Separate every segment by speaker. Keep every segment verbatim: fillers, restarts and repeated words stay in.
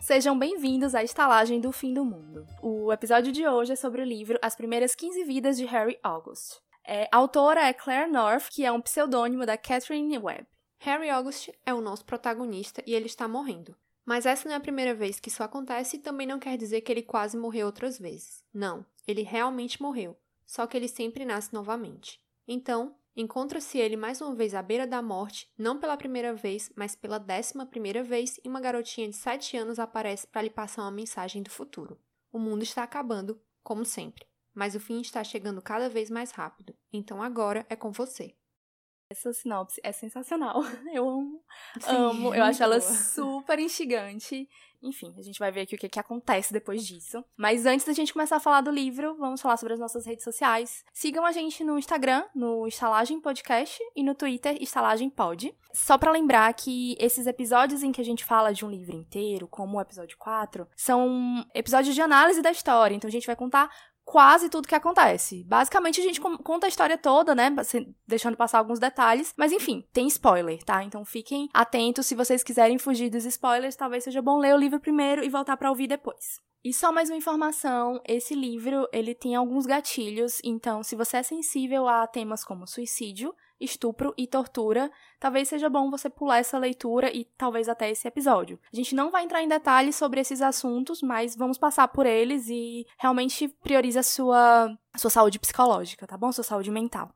Speaker 1: Sejam bem-vindos à Estalagem do Fim do Mundo. O episódio de hoje é sobre o livro As Primeiras quinze Vidas de Harry August. É, a autora é Claire North, que é um pseudônimo da Catherine Webb.
Speaker 2: Harry August é o nosso protagonista e ele está morrendo. Mas essa não é a primeira vez que isso acontece e também não quer dizer que ele quase morreu outras vezes. Não, ele realmente morreu, só que ele sempre nasce novamente. Então, encontra-se ele mais uma vez à beira da morte, não pela primeira vez, mas pela décima primeira vez, e uma garotinha de sete anos aparece para lhe passar uma mensagem do futuro. O mundo está acabando, como sempre, mas o fim está chegando cada vez mais rápido. Então agora é com você.
Speaker 1: Essa sinopse é sensacional. Eu amo.
Speaker 2: Sim,
Speaker 1: amo. Eu acho ela
Speaker 2: boa.
Speaker 1: super instigante. Enfim, a gente vai ver aqui o que, que acontece depois disso. Mas antes da gente começar a falar do livro, vamos falar sobre as nossas redes sociais. Sigam a gente no Instagram, no Estalagem Podcast, e no Twitter, Estalagem Pod. Só pra lembrar que esses episódios em que a gente fala de um livro inteiro, como o episódio quatro, são episódios de análise da história. Então a gente vai contar quase tudo que acontece. Basicamente, a gente conta a história toda, né? Deixando passar alguns detalhes. Mas, enfim, tem spoiler, tá? Então, fiquem atentos. Se vocês quiserem fugir dos spoilers, talvez seja bom ler o livro primeiro e voltar pra ouvir depois. E só mais uma informação, esse livro, ele tem alguns gatilhos. Então, se você é sensível a temas como suicídio, estupro e tortura, talvez seja bom você pular essa leitura e talvez até esse episódio. A gente não vai entrar em detalhes sobre esses assuntos, mas vamos passar por eles e realmente prioriza a sua, a sua saúde psicológica, tá bom? Sua saúde mental.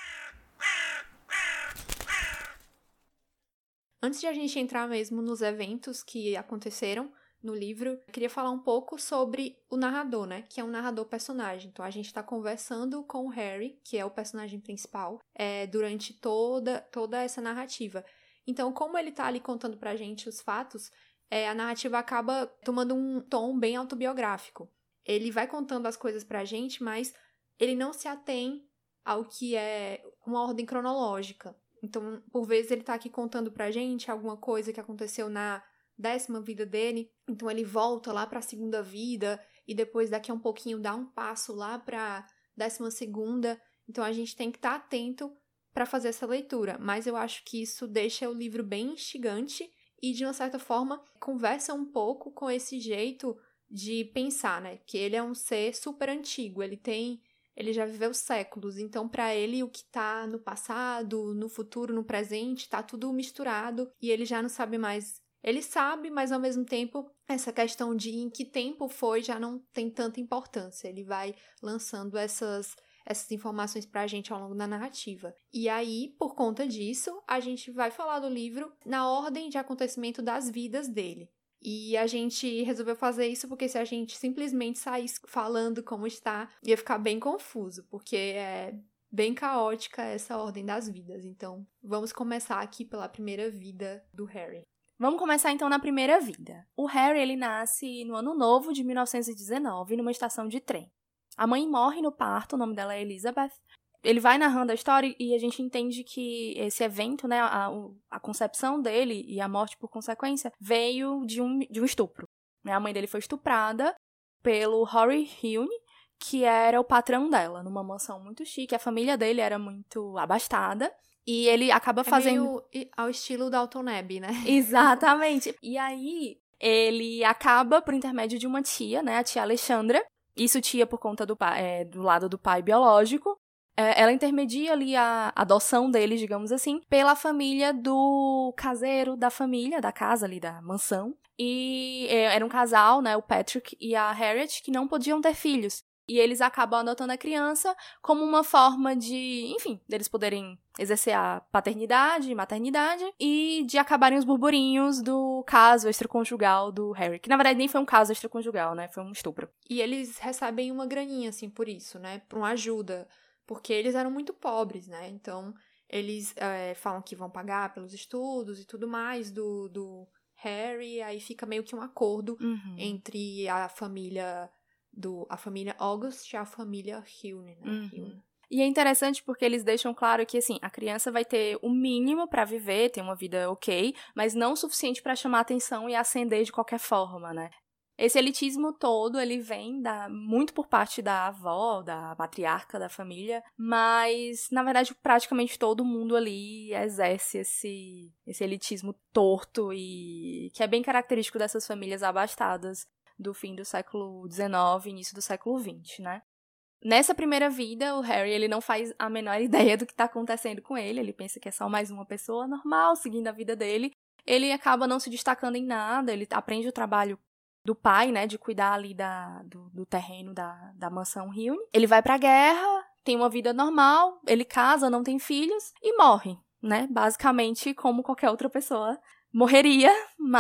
Speaker 2: Antes de a gente entrar mesmo nos eventos que aconteceram no livro, eu queria falar um pouco sobre o narrador, né? Que é um narrador personagem. Então, a gente tá conversando com o Harry, que é o personagem principal, é, durante toda, toda essa narrativa. Então, como ele tá ali contando pra gente os fatos, é, a narrativa acaba tomando um tom bem autobiográfico. Ele vai contando as coisas pra gente, mas ele não se atém ao que é uma ordem cronológica. Então, por vezes, ele tá aqui contando pra gente alguma coisa que aconteceu na décima vida dele, então ele volta lá para a segunda vida e depois daqui a um pouquinho dá um passo lá para décima segunda, então a gente tem que estar atento para fazer essa leitura, mas eu acho que isso deixa o livro bem instigante e de uma certa forma conversa um pouco com esse jeito de pensar, né, que ele é um ser super antigo, ele tem, ele já viveu séculos, então para ele o que tá no passado, no futuro, no presente, tá tudo misturado e ele já não sabe mais. Ele sabe, mas ao mesmo tempo, essa questão de em que tempo foi já não tem tanta importância. Ele vai lançando essas, essas informações pra gente ao longo da narrativa. E aí, por conta disso, a gente vai falar do livro na ordem de acontecimento das vidas dele. E a gente resolveu fazer isso porque se a gente simplesmente saísse falando como está, ia ficar bem confuso, porque é bem caótica essa ordem das vidas. Então, vamos começar aqui pela primeira vida do Harry.
Speaker 1: Vamos começar então na primeira vida. O Harry, ele nasce no ano novo de mil novecentos e dezenove, numa estação de trem. A mãe morre no parto, o nome dela é Elizabeth. Ele vai narrando a história e a gente entende que esse evento, né, a, a concepção dele e a morte por consequência, veio de um, de um estupro. A mãe dele foi estuprada pelo Rory Hune, que era o patrão dela, numa mansão muito chique. A família dele era muito abastada. E ele acaba fazendo...
Speaker 2: É meio ao estilo Downton Abbey, né?
Speaker 1: Exatamente. E aí, ele acaba, por intermédio de uma tia, né? A tia Alexandra. Isso tia por conta do, pai, é, do lado do pai biológico. É, ela intermedia ali a adoção dele, digamos assim, pela família do caseiro da família, da casa ali, da mansão. E é, era um casal, né? O Patrick e a Harriet, que não podiam ter filhos. E eles acabam adotando a criança como uma forma de, enfim, deles poderem exercer a paternidade, maternidade e de acabarem os burburinhos do caso extraconjugal do Harry. Que, na verdade, nem foi um caso extraconjugal, né? Foi um estupro.
Speaker 2: E eles recebem uma graninha, assim, por isso, né? Por uma ajuda. Porque eles eram muito pobres, né? Então, eles é, falam que vão pagar pelos estudos e tudo mais do, do Harry. Aí fica meio que um acordo
Speaker 1: uhum.
Speaker 2: entre a família... Do, a família August e a família Hune, né?
Speaker 1: Uhum.
Speaker 2: Hune.
Speaker 1: E é interessante porque eles deixam claro que, assim, a criança vai ter o mínimo pra viver, ter uma vida ok, mas não o suficiente pra chamar atenção e ascender de qualquer forma, né? Esse elitismo todo, ele vem da, muito por parte da avó, da matriarca da família, mas, na verdade, praticamente todo mundo ali exerce esse, esse elitismo torto e que é bem característico dessas famílias abastadas do fim do século dezenove, início do século vinte, né? Nessa primeira vida, o Harry, ele não faz a menor ideia do que está acontecendo com ele, ele pensa que é só mais uma pessoa normal, seguindo a vida dele. Ele acaba não se destacando em nada, ele aprende o trabalho do pai, né, de cuidar ali da, do, do terreno da, da mansão Rione. Ele vai pra guerra, tem uma vida normal, ele casa, não tem filhos e morre, né, basicamente como qualquer outra pessoa morreria,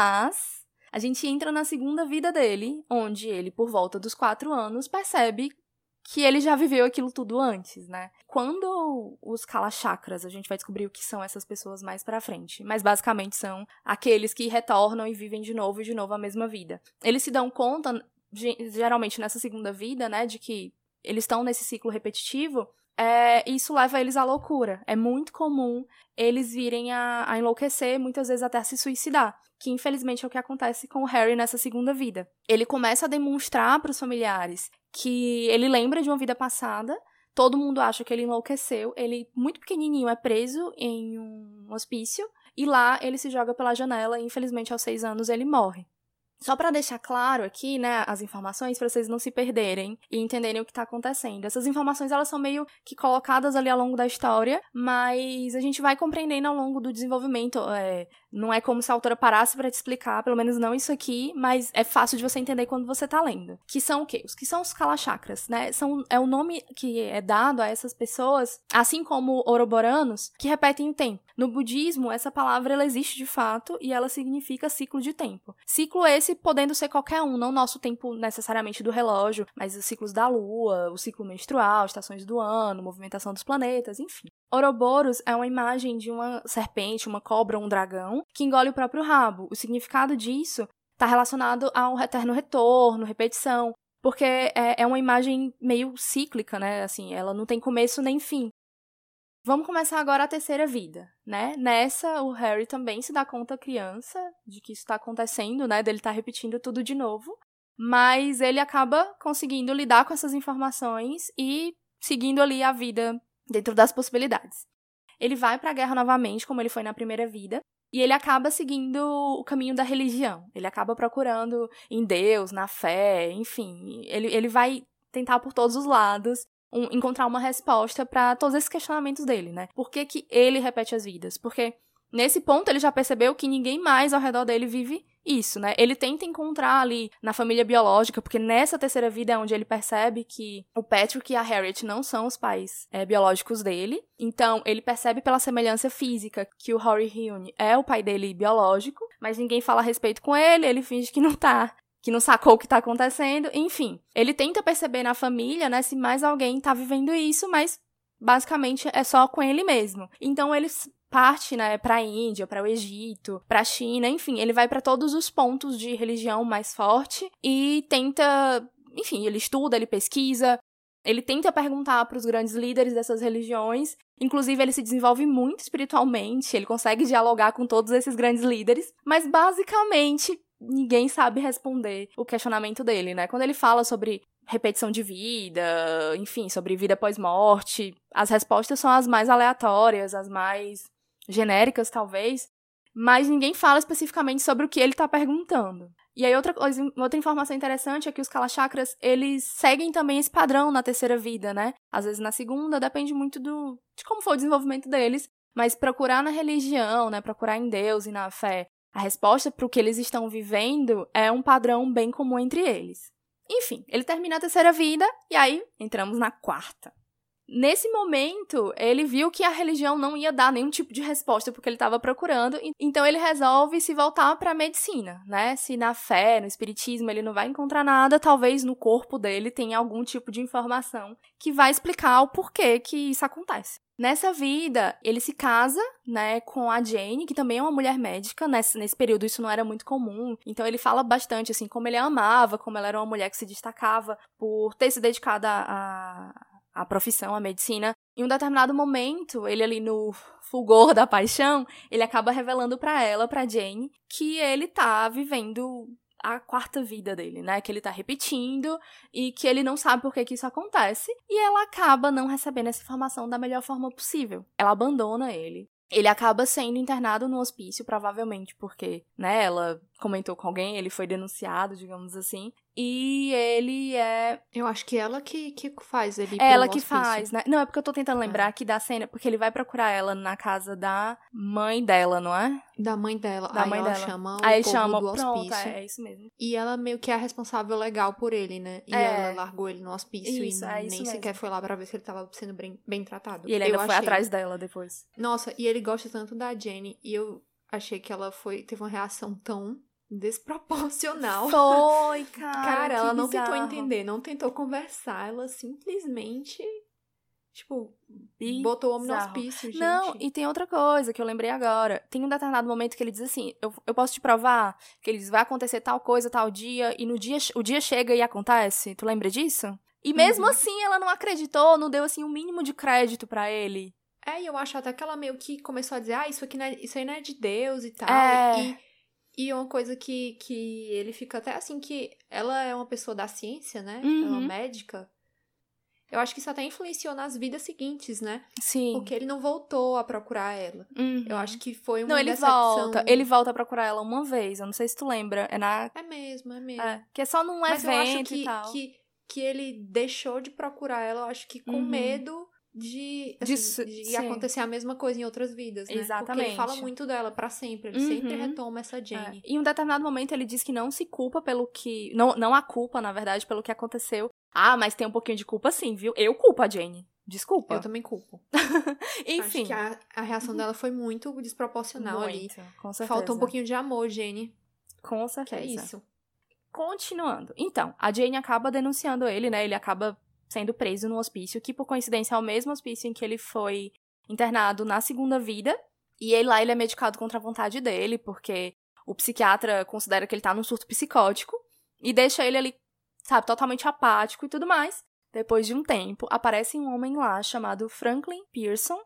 Speaker 1: mas a gente entra na segunda vida dele, onde ele, por volta dos quatro anos, percebe que ele já viveu aquilo tudo antes, né? Quando os Kalachakras, a gente vai descobrir o que são essas pessoas mais pra frente, mas basicamente são aqueles que retornam e vivem de novo e de novo a mesma vida. Eles se dão conta, geralmente nessa segunda vida, né, de que eles estão nesse ciclo repetitivo, é, isso leva eles à loucura. É muito comum eles virem a, a enlouquecer, muitas vezes até a se suicidar, que infelizmente é o que acontece com o Harry nessa segunda vida. Ele começa a demonstrar para os familiares que ele lembra de uma vida passada, todo mundo acha que ele enlouqueceu, ele, muito pequenininho, é preso em um hospício, e lá ele se joga pela janela e, infelizmente, aos seis anos ele morre. Só para deixar claro aqui, né, as informações, para vocês não se perderem e entenderem o que tá acontecendo. Essas informações, elas são meio que colocadas ali ao longo da história, mas a gente vai compreendendo ao longo do desenvolvimento. É, não é como se a autora parasse para te explicar, pelo menos não isso aqui, mas é fácil de você entender quando você tá lendo. Que são o quê? Os que são os Kalachakras, né? São, é o nome que é dado a essas pessoas, assim como Ouroboranos, que repetem o tempo. No budismo, essa palavra ela existe de fato e ela significa ciclo de tempo. Ciclo esse podendo ser qualquer um, não nosso tempo necessariamente do relógio, mas os ciclos da lua, o ciclo menstrual, estações do ano, movimentação dos planetas, enfim. Ouroboros é uma imagem de uma serpente, uma cobra ou um dragão que engole o próprio rabo. O significado disso está relacionado ao eterno retorno, repetição, porque é, é uma imagem meio cíclica, né? Assim, ela não tem começo nem fim. Vamos começar agora a terceira vida, né? Nessa, o Harry também se dá conta, criança, de que isso está acontecendo, né? Dele estar repetindo tudo de novo. Mas ele acaba conseguindo lidar com essas informações e seguindo ali a vida dentro das possibilidades. Ele vai para a guerra novamente, como ele foi na primeira vida, e ele acaba seguindo o caminho da religião. Ele acaba procurando em Deus, na fé, enfim. Ele, ele vai tentar por todos os lados Um, encontrar uma resposta para todos esses questionamentos dele, né? Por que que ele repete as vidas? Porque nesse ponto ele já percebeu que ninguém mais ao redor dele vive isso, né? Ele tenta encontrar ali na família biológica, porque nessa terceira vida é onde ele percebe que o Patrick e a Harriet não são os pais é, biológicos dele. Então, ele percebe pela semelhança física que o Rory Rione é o pai dele biológico, mas ninguém fala a respeito com ele, ele finge que não tá. Que não sacou o que tá acontecendo, enfim. Ele tenta perceber na família, né, se mais alguém tá vivendo isso, mas basicamente é só com ele mesmo. Então ele parte, né, pra Índia, para o Egito, pra China, enfim, ele vai para todos os pontos de religião mais forte e tenta, enfim, ele estuda, ele pesquisa, ele tenta perguntar para os grandes líderes dessas religiões, inclusive ele se desenvolve muito espiritualmente, ele consegue dialogar com todos esses grandes líderes, mas basicamente ninguém sabe responder o questionamento dele, né? Quando ele fala sobre repetição de vida, enfim, sobre vida pós-morte, as respostas são as mais aleatórias, as mais genéricas, talvez, mas ninguém fala especificamente sobre o que ele está perguntando. E aí outra, coisa, outra informação interessante é que os Kalachakras, eles seguem também esse padrão na terceira vida, né? Às vezes na segunda, depende muito do, de como for o desenvolvimento deles, mas procurar na religião, né? Procurar em Deus e na fé a resposta para o que eles estão vivendo é um padrão bem comum entre eles. Enfim, ele termina a terceira vida e aí entramos na quarta. Nesse momento, ele viu que a religião não ia dar nenhum tipo de resposta para o que ele estava procurando, então ele resolve se voltar para a medicina, né? Se na fé, no espiritismo, ele não vai encontrar nada, talvez no corpo dele tenha algum tipo de informação que vai explicar o porquê que isso acontece. Nessa vida, ele se casa, né, com a Jane, que também é uma mulher médica. Nesse, nesse período isso não era muito comum. Então ele fala bastante, assim, como ele a amava, como ela era uma mulher que se destacava por ter se dedicado à, à profissão, à medicina. Em um determinado momento, ele ali no fulgor da paixão, ele acaba revelando pra ela, pra Jane, que ele tá vivendo a quarta vida dele, né? Que ele tá repetindo e que ele não sabe por que que isso acontece. E ela acaba não recebendo essa informação da melhor forma possível. Ela abandona ele. Ele acaba sendo internado no hospício, provavelmente porque, né, ela comentou com alguém, ele foi denunciado, digamos assim. E ele é...
Speaker 2: Eu acho que ela que, que faz ele ir
Speaker 1: É ela
Speaker 2: pro
Speaker 1: que
Speaker 2: hospício.
Speaker 1: faz, né? Não, é porque eu tô tentando lembrar
Speaker 2: É.
Speaker 1: aqui da cena, porque ele vai procurar ela na casa da mãe dela, não é?
Speaker 2: Da mãe dela.
Speaker 1: Da
Speaker 2: Aí
Speaker 1: mãe
Speaker 2: ela
Speaker 1: dela.
Speaker 2: chama o
Speaker 1: Aí ele
Speaker 2: povo
Speaker 1: chama,
Speaker 2: do
Speaker 1: pronto,
Speaker 2: hospício.
Speaker 1: é, é isso mesmo.
Speaker 2: E ela meio que é a responsável legal por ele, né? E
Speaker 1: É.
Speaker 2: ela largou ele no hospício
Speaker 1: Isso,
Speaker 2: e
Speaker 1: é isso
Speaker 2: nem
Speaker 1: mesmo.
Speaker 2: sequer foi lá pra ver se ele tava sendo bem, bem tratado.
Speaker 1: E ele ainda
Speaker 2: eu
Speaker 1: foi
Speaker 2: achei.
Speaker 1: atrás dela depois.
Speaker 2: Nossa, e ele gosta tanto da Jenny. E eu achei que ela foi teve uma reação tão desproporcional.
Speaker 1: Foi, cara.
Speaker 2: Cara, ela
Speaker 1: que
Speaker 2: não tentou
Speaker 1: bizarro.
Speaker 2: entender, não tentou conversar. Ela simplesmente, tipo,
Speaker 1: Bizarro.
Speaker 2: botou o homem no hospício, gente.
Speaker 1: Não, e tem outra coisa que eu lembrei agora. Tem um determinado momento que ele diz assim, eu, eu posso te provar que ele diz, vai acontecer tal coisa, tal dia, e no dia, o dia chega e acontece. Tu lembra disso? E mesmo
Speaker 2: Uhum.
Speaker 1: assim, ela não acreditou, não deu, assim, o um mínimo de crédito pra ele.
Speaker 2: É, e eu acho até que ela meio que começou a dizer, ah, isso aqui não é, isso aí não é de Deus e tal.
Speaker 1: É.
Speaker 2: E, e uma coisa que, que ele fica até assim, que ela é uma pessoa da ciência, né?
Speaker 1: Uhum.
Speaker 2: Ela é uma médica. Eu acho que isso até influenciou nas vidas seguintes, né?
Speaker 1: Sim.
Speaker 2: Porque ele não voltou a procurar ela.
Speaker 1: Uhum.
Speaker 2: Eu acho que foi uma
Speaker 1: Não, ele
Speaker 2: decepção.
Speaker 1: volta. Ele volta a procurar ela uma vez. Eu não sei se tu lembra. É na...
Speaker 2: É mesmo, é mesmo.
Speaker 1: É, que é só num
Speaker 2: Mas eu acho
Speaker 1: evento
Speaker 2: que,
Speaker 1: e tal.
Speaker 2: que, que ele deixou de procurar ela, eu acho que com
Speaker 1: Uhum.
Speaker 2: medo de, assim,
Speaker 1: Disso-
Speaker 2: de
Speaker 1: sim.
Speaker 2: acontecer a mesma coisa em outras vidas, né? Porque
Speaker 1: Exatamente.
Speaker 2: ele fala muito dela pra sempre, ele
Speaker 1: Uhum.
Speaker 2: sempre retoma essa Jenny.
Speaker 1: É. Em um determinado momento ele diz que não se culpa pelo que... Não, não há culpa, na verdade, pelo que aconteceu. Ah, mas tem um pouquinho de culpa sim, viu? Eu culpo a Jenny. Desculpa.
Speaker 2: Eu também culpo.
Speaker 1: Enfim.
Speaker 2: Acho que a, a reação dela foi muito desproporcional ali.
Speaker 1: Muito, com certeza.
Speaker 2: Faltou um pouquinho de amor, Jenny.
Speaker 1: Com
Speaker 2: Que
Speaker 1: certeza.
Speaker 2: é isso.
Speaker 1: Continuando. Então, a Jane acaba denunciando ele, né? Ele acaba sendo preso no hospício, que por coincidência é o mesmo hospício em que ele foi internado na segunda vida. E ele lá ele é medicado contra a vontade dele, porque o psiquiatra considera que ele tá num surto psicótico e deixa ele ali, sabe, totalmente apático e tudo mais. Depois de um tempo, aparece um homem lá chamado Franklin Pearson,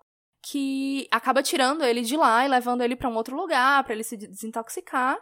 Speaker 1: que acaba tirando ele de lá e levando ele pra um outro lugar, pra ele se desintoxicar.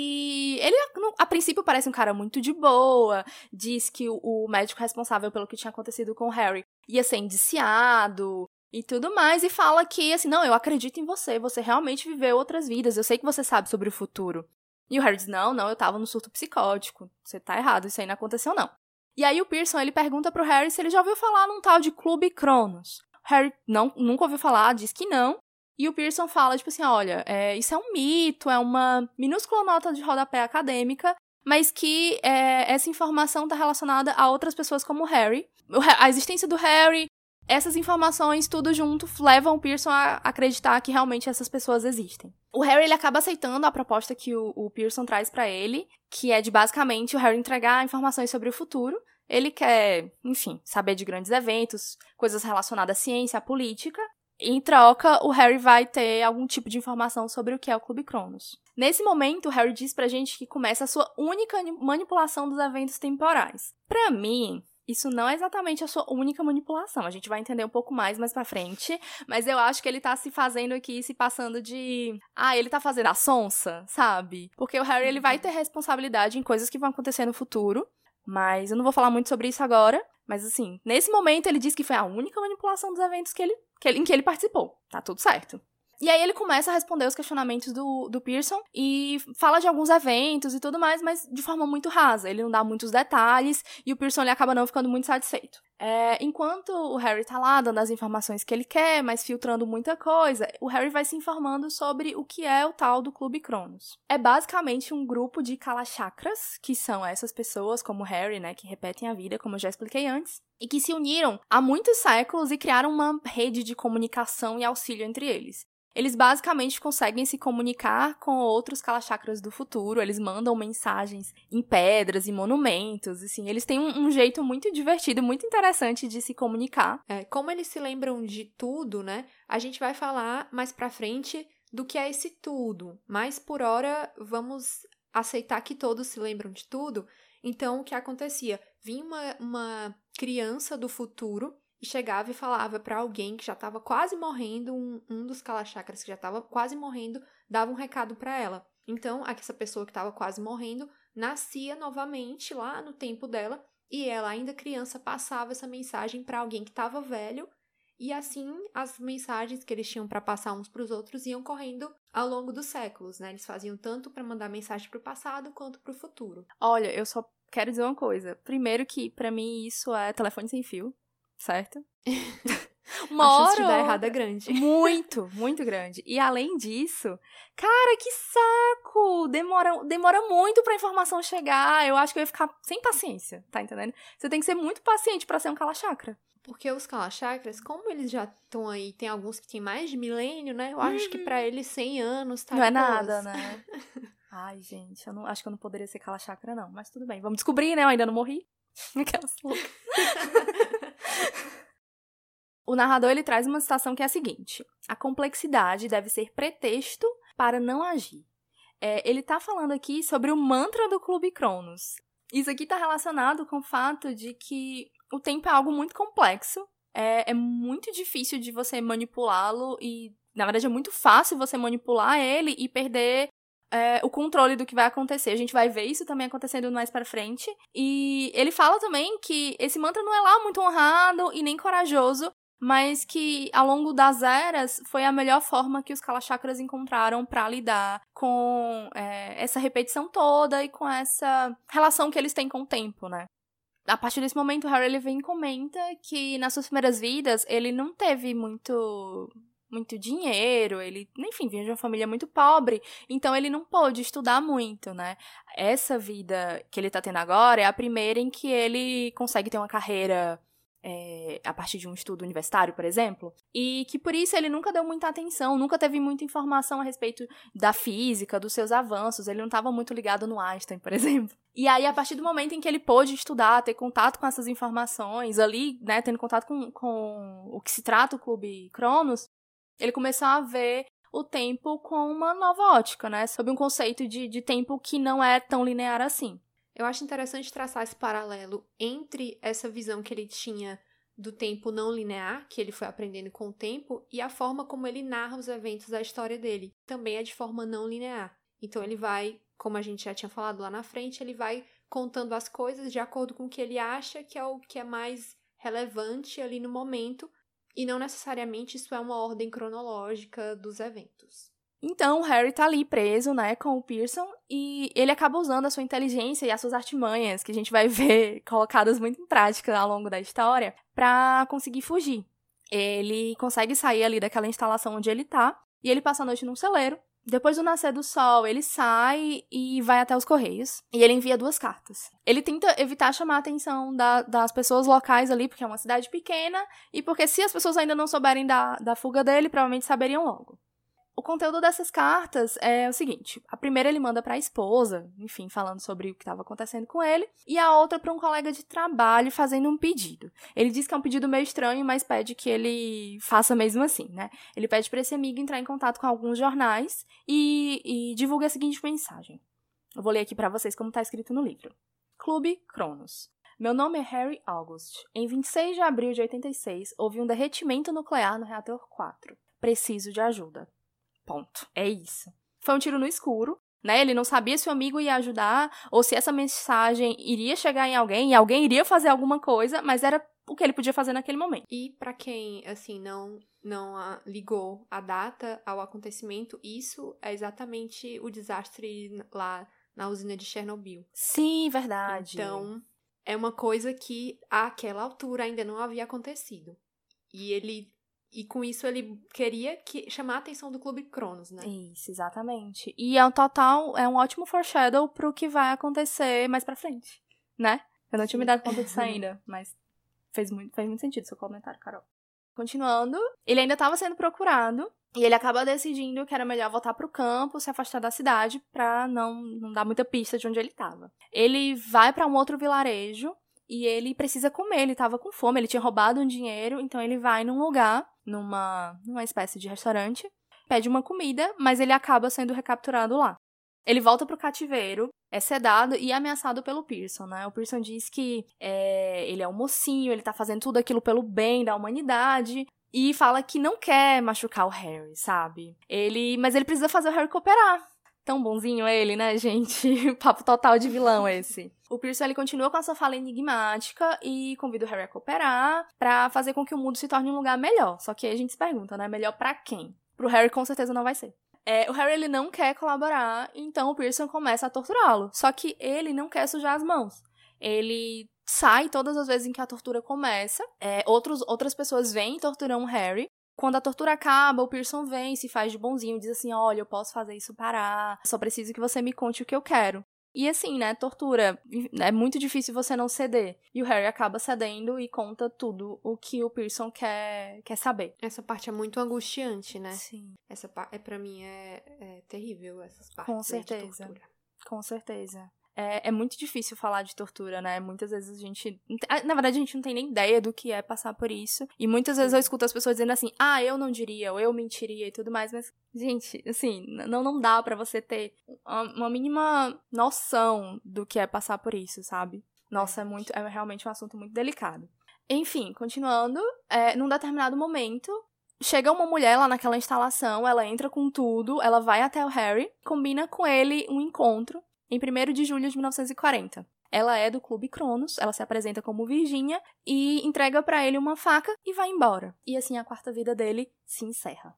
Speaker 1: E ele, a princípio, parece um cara muito de boa. Diz que o médico responsável pelo que tinha acontecido com o Harry ia ser indiciado e tudo mais. E fala que, assim, não, eu acredito em você. Você realmente viveu outras vidas. Eu sei que você sabe sobre o futuro. E o Harry diz, não, não, eu tava no surto psicótico. Você tá errado, isso aí não aconteceu, não. E aí o Pearson, ele pergunta pro Harry se ele já ouviu falar num tal de Clube Cronos. Harry não, nunca ouviu falar, diz que não. E o Pearson fala, tipo assim, olha, é, isso é um mito, é uma minúscula nota de rodapé acadêmica, mas que é, essa informação está relacionada a outras pessoas como o Harry. O, a existência do Harry, essas informações, tudo junto, levam o Pearson a acreditar que realmente essas pessoas existem. O Harry, ele acaba aceitando a proposta que o, o Pearson traz pra ele, que é de, basicamente, o Harry entregar informações sobre o futuro. Ele quer, enfim, saber de grandes eventos, coisas relacionadas à ciência, à política. Em troca, o Harry vai ter algum tipo de informação sobre o que é o Clube Cronos. Nesse momento, o Harry diz pra gente que começa a sua única manipulação dos eventos temporais. Pra mim, isso não é exatamente a sua única manipulação. A gente vai entender um pouco mais mais pra frente. Mas eu acho que ele tá se fazendo aqui, se passando de... Ah, ele tá fazendo a sonsa, sabe? Porque o Harry, ele vai ter responsabilidade em coisas que vão acontecer no futuro. Mas eu não vou falar muito sobre isso agora. Mas, assim, nesse momento ele diz que foi a única manipulação dos eventos que ele, que ele, em que ele participou. Tá tudo certo. E aí ele começa a responder os questionamentos do, do Pearson e fala de alguns eventos e tudo mais, mas de forma muito rasa. Ele não dá muitos detalhes e o Pearson ele acaba não ficando muito satisfeito. É, enquanto o Harry tá lá dando as informações que ele quer, mas filtrando muita coisa, o Harry vai se informando sobre o que é o tal do Clube Cronos. É basicamente um grupo de Kalachakras, que são essas pessoas como o Harry, né, que repetem a vida, como eu já expliquei antes, e que se uniram há muitos séculos e criaram uma rede de comunicação e auxílio entre eles. Eles basicamente conseguem se comunicar com outros Kalachakras do futuro, eles mandam mensagens em pedras e monumentos, assim, eles têm um, um jeito muito divertido, muito interessante de se comunicar.
Speaker 2: É, como eles se lembram de tudo, né, a gente vai falar mais pra frente do que é esse tudo, mas por hora vamos aceitar que todos se lembram de tudo. Então, o que acontecia? Vinha uma, uma criança do futuro e chegava e falava pra alguém que já estava quase morrendo, um, um dos Kalachakras que já estava quase morrendo, dava um recado pra ela. Então, essa pessoa que estava quase morrendo, nascia novamente lá no tempo dela, e ela, ainda criança, passava essa mensagem para alguém que estava velho, e assim as mensagens que eles tinham para passar uns para os outros iam correndo ao longo dos séculos, né? Eles faziam tanto para mandar mensagem para o passado quanto para o futuro.
Speaker 1: Olha, eu só quero dizer uma coisa. Primeiro que, pra mim, isso é telefone sem fio, certo? Uma
Speaker 2: a chance
Speaker 1: hora
Speaker 2: de dar
Speaker 1: ou
Speaker 2: errado é
Speaker 1: outra.
Speaker 2: grande.
Speaker 1: Muito, muito grande. E além disso, cara, que saco! Demora, demora muito pra informação chegar. Eu acho que eu ia ficar sem paciência, tá entendendo? Você tem que ser muito paciente pra ser um Kala-chakra.
Speaker 2: Porque os Kala-chakras, como eles já estão aí, tem alguns que tem mais de milênio, né? Eu acho que pra eles cem anos tá
Speaker 1: Não é
Speaker 2: de boas.
Speaker 1: nada, né? Ai, gente, eu não, acho que eu não poderia ser Kala-chakra, não. Mas tudo bem, vamos descobrir, né? Eu ainda não morri. Aquelas loucas. O narrador, ele traz uma citação que é a seguinte: a complexidade deve ser pretexto para não agir. É, ele tá falando aqui sobre o mantra do Clube Cronos. Isso aqui tá relacionado com o fato de que o tempo é algo muito complexo, é, é muito difícil de você manipulá-lo e, na verdade, é muito fácil você manipular ele e perder é, o controle do que vai acontecer. A gente vai ver isso também acontecendo mais pra frente. E ele fala também que esse mantra não é lá muito honrado e nem corajoso, mas que ao longo das eras foi a melhor forma que os Kala-chakras encontraram para lidar com é, essa repetição toda e com essa relação que eles têm com o tempo, né? A partir desse momento, o Harry ele vem e comenta que nas suas primeiras vidas ele não teve muito, muito dinheiro, ele, enfim, vinha de uma família muito pobre, então ele não pôde estudar muito, né? Essa vida que ele tá tendo agora é a primeira em que ele consegue ter uma carreira É, a partir de um estudo universitário, por exemplo, e que por isso ele nunca deu muita atenção, nunca teve muita informação a respeito da física, dos seus avanços, ele não estava muito ligado no Einstein, por exemplo. E aí, a partir do momento em que ele pôde estudar, ter contato com essas informações, ali, né, tendo contato com, com o que se trata o Clube Cronos, ele começou a ver o tempo com uma nova ótica, né, sob um conceito de, de tempo que não é tão linear assim.
Speaker 2: Eu acho interessante traçar esse paralelo entre essa visão que ele tinha do tempo não linear, que ele foi aprendendo com o tempo, e a forma como ele narra os eventos da história dele. Também é de forma não linear. Então ele vai, como a gente já tinha falado lá na frente, ele vai contando as coisas de acordo com o que ele acha que é o que é mais relevante ali no momento, e não necessariamente isso é uma ordem cronológica dos eventos.
Speaker 1: Então, o Harry tá ali preso, né, com o Pearson, e ele acaba usando a sua inteligência e as suas artimanhas, que a gente vai ver colocadas muito em prática ao longo da história, pra conseguir fugir. Ele consegue sair ali daquela instalação onde ele tá, e ele passa a noite num celeiro. Depois do nascer do sol, ele sai e vai até os Correios, e ele envia duas cartas. Ele tenta evitar chamar a atenção da, das pessoas locais ali, porque é uma cidade pequena, e porque se as pessoas ainda não souberem da, da fuga dele, provavelmente saberiam logo. O conteúdo dessas cartas é o seguinte: a primeira ele manda para a esposa, enfim, falando sobre o que estava acontecendo com ele, e a outra para um colega de trabalho fazendo um pedido. Ele diz que é um pedido meio estranho, mas pede que ele faça mesmo assim, né? Ele pede para esse amigo entrar em contato com alguns jornais e, e divulga a seguinte mensagem. Eu vou ler aqui para vocês como está escrito no livro. Clube Cronos. Meu nome é Harry August. Em vinte e seis de abril de oitenta e seis, houve um derretimento nuclear no reator quatro. Preciso de ajuda. Ponto. É isso. Foi um tiro no escuro, né? Ele não sabia se o amigo ia ajudar ou se essa mensagem iria chegar em alguém e alguém iria fazer alguma coisa, mas era o que ele podia fazer naquele momento.
Speaker 2: E pra quem, assim, não, não a, ligou a data ao acontecimento, isso é exatamente o desastre lá na usina de Chernobyl.
Speaker 1: Sim, verdade.
Speaker 2: Então, é uma coisa que àquela altura ainda não havia acontecido. E ele... E com isso ele queria que, chamar a atenção do Clube Cronos, né?
Speaker 1: Isso, exatamente. E é um total, é um ótimo foreshadow pro que vai acontecer mais pra frente, né? Eu não tinha me dado conta disso ainda, mas fez muito, fez muito sentido seu comentário, Carol. Continuando, ele ainda estava sendo procurado e ele acaba decidindo que era melhor voltar pro campo, se afastar da cidade pra não, não dar muita pista de onde ele estava. Ele vai pra um outro vilarejo e ele precisa comer, ele tava com fome, ele tinha roubado um dinheiro, então ele vai num lugar, numa, numa espécie de restaurante, pede uma comida, mas ele acaba sendo recapturado lá. Ele volta pro cativeiro, é sedado e ameaçado pelo Pearson, né? O Pearson diz que é, ele é um mocinho, ele tá fazendo tudo aquilo pelo bem da humanidade, e fala que não quer machucar o Harry, sabe? Ele, mas ele precisa fazer o Harry cooperar. Tão bonzinho ele, né, gente? Papo total de vilão esse. O Pearson, ele continua com essa fala enigmática e convida o Harry a cooperar pra fazer com que o mundo se torne um lugar melhor. Só que aí a gente se pergunta, né? Melhor pra quem? Pro Harry, com certeza, não vai ser. É, o Harry, ele não quer colaborar, então o Pearson começa a torturá-lo. Só que ele não quer sujar as mãos. Ele sai todas as vezes em que a tortura começa. É, outros, outras pessoas vêm e torturam o Harry. Quando a tortura acaba, o Pearson vem, se faz de bonzinho, diz assim, olha, eu posso fazer isso parar, só preciso que você me conte o que eu quero. E assim, né, tortura, é muito difícil você não ceder. E o Harry acaba cedendo e conta tudo o que o Pearson quer, quer saber.
Speaker 2: Essa parte é muito angustiante, né?
Speaker 1: Sim.
Speaker 2: Essa parte, é, pra mim, é, é terrível, essas partes.
Speaker 1: Com certeza.
Speaker 2: De tortura.
Speaker 1: Com certeza. É, é muito difícil falar de tortura, né? Muitas vezes a gente... Na verdade, a gente não tem nem ideia do que é passar por isso. E muitas vezes eu escuto as pessoas dizendo assim, ah, eu não diria, ou eu mentiria e tudo mais. Mas, gente, assim, não, não dá pra você ter uma mínima noção do que é passar por isso, sabe? Nossa, é, muito, é realmente um assunto muito delicado. Enfim, continuando, é, num determinado momento... Chega uma mulher lá naquela instalação, ela entra com tudo, ela vai até o Harry, combina com ele um encontro em primeiro de julho de mil novecentos e quarenta. Ela é do Clube Cronos, ela se apresenta como Virgínia e entrega pra ele uma faca e vai embora. E assim a quarta vida dele se encerra.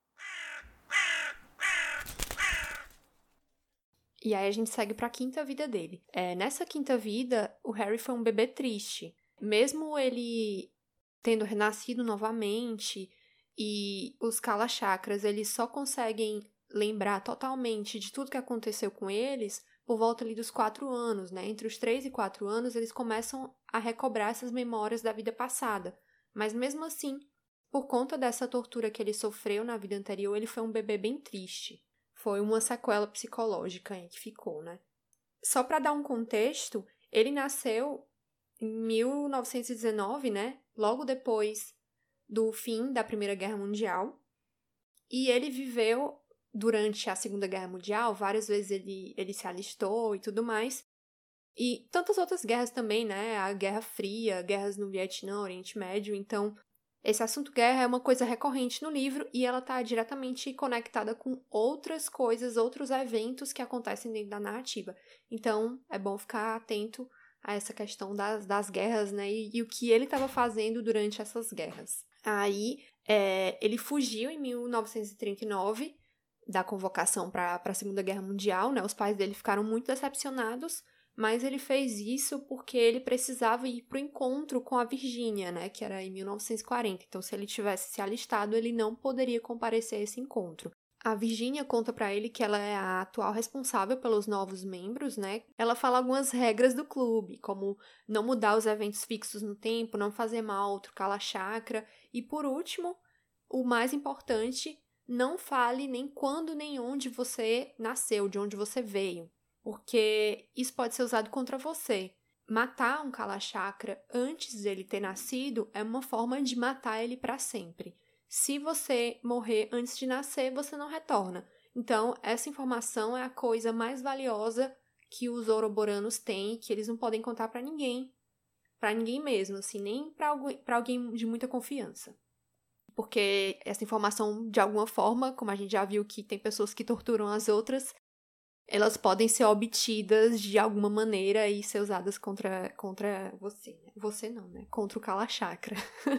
Speaker 2: E aí a gente segue pra quinta vida dele. É, nessa quinta vida, o Harry foi um bebê triste. Mesmo ele tendo renascido novamente... E os Kalachakras, eles só conseguem lembrar totalmente de tudo que aconteceu com eles por volta ali dos quatro anos, né? Entre os três e quatro anos, eles começam a recobrar essas memórias da vida passada. Mas mesmo assim, por conta dessa tortura que ele sofreu na vida anterior, ele foi um bebê bem triste. Foi uma sequela psicológica aí que ficou, né? Só para dar um contexto, ele nasceu em mil novecentos e dezenove, né? Logo depois do fim da Primeira Guerra Mundial, e ele viveu durante a Segunda Guerra Mundial, várias vezes ele, ele se alistou e tudo mais, e tantas outras guerras também, né, a Guerra Fria, guerras no Vietnã, Oriente Médio, então esse assunto guerra é uma coisa recorrente no livro e ela está diretamente conectada com outras coisas, outros eventos que acontecem dentro da narrativa, então é bom ficar atento a essa questão das, das guerras, né, e, e o que ele estava fazendo durante essas guerras. Aí, é, ele fugiu em mil novecentos e trinta e nove da convocação para a Segunda Guerra Mundial, né? Os pais dele ficaram muito decepcionados, mas ele fez isso porque ele precisava ir para o encontro com a Virgínia, né? Que era em mil novecentos e quarenta. Então, se ele tivesse se alistado, ele não poderia comparecer a esse encontro. A Virgínia conta pra ele que ela é a atual responsável pelos novos membros, né? Ela fala algumas regras do clube, como não mudar os eventos fixos no tempo, não fazer mal, trocar a chakra. E, por último, o mais importante, não fale nem quando nem onde você nasceu, de onde você veio. Porque isso pode ser usado contra você. Matar um Kalachakra antes dele ter nascido é uma forma de matar ele para sempre. Se você morrer antes de nascer, você não retorna. Então, essa informação é a coisa mais valiosa que os Ouroboranos têm, que eles não podem contar para ninguém. Para ninguém mesmo, assim, nem para alguém, para alguém de muita confiança. Porque essa informação, de alguma forma, como a gente já viu que tem pessoas que torturam as outras, elas podem ser obtidas de alguma maneira e ser usadas contra, contra você. Né? Você não, né? Contra o Kalachakra.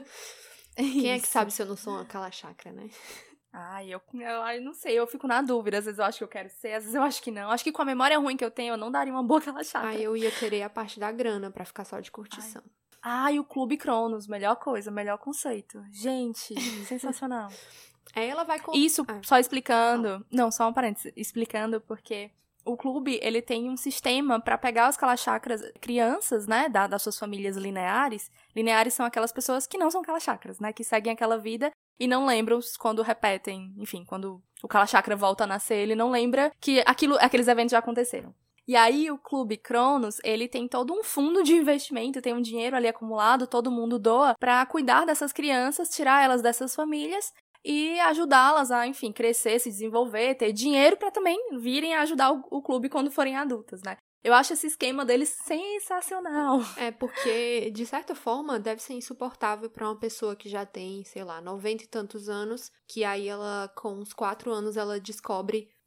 Speaker 2: Quem é que sabe se eu não sou uma Kalachakra, né?
Speaker 1: Ai, eu, eu, eu não sei, eu fico na dúvida. Às vezes eu acho que eu quero ser, às vezes eu acho que não. Acho que com a memória ruim que eu tenho, eu não daria uma boa Kalachakra.
Speaker 2: Ai, eu ia querer a parte da grana pra ficar só de curtição.
Speaker 1: Ai, Ai o Clube Cronos, melhor coisa, melhor conceito. Gente, sensacional.
Speaker 2: Aí ela vai... Com...
Speaker 1: Isso,
Speaker 2: ah.
Speaker 1: só explicando... Não, só um parênteses. Explicando porque... O clube, ele tem um sistema para pegar os Kalachakras, crianças, né, da, das suas famílias lineares. Lineares são aquelas pessoas que não são Kalachakras, né, que seguem aquela vida e não lembram quando repetem, enfim, quando o Kalachakra volta a nascer, ele não lembra que aquilo, aqueles eventos já aconteceram. E aí o Clube Cronos, ele tem todo um fundo de investimento, tem um dinheiro ali acumulado, todo mundo doa, para cuidar dessas crianças, tirar elas dessas famílias e ajudá-las a, enfim, crescer, se desenvolver, ter dinheiro para também virem a ajudar o, o clube quando forem adultas, né? Eu acho esse esquema deles sensacional.
Speaker 2: É, porque, de certa forma, deve ser insuportável para uma pessoa que já tem, sei lá, noventa e tantos anos, que aí ela, com uns quatro anos, ela descobre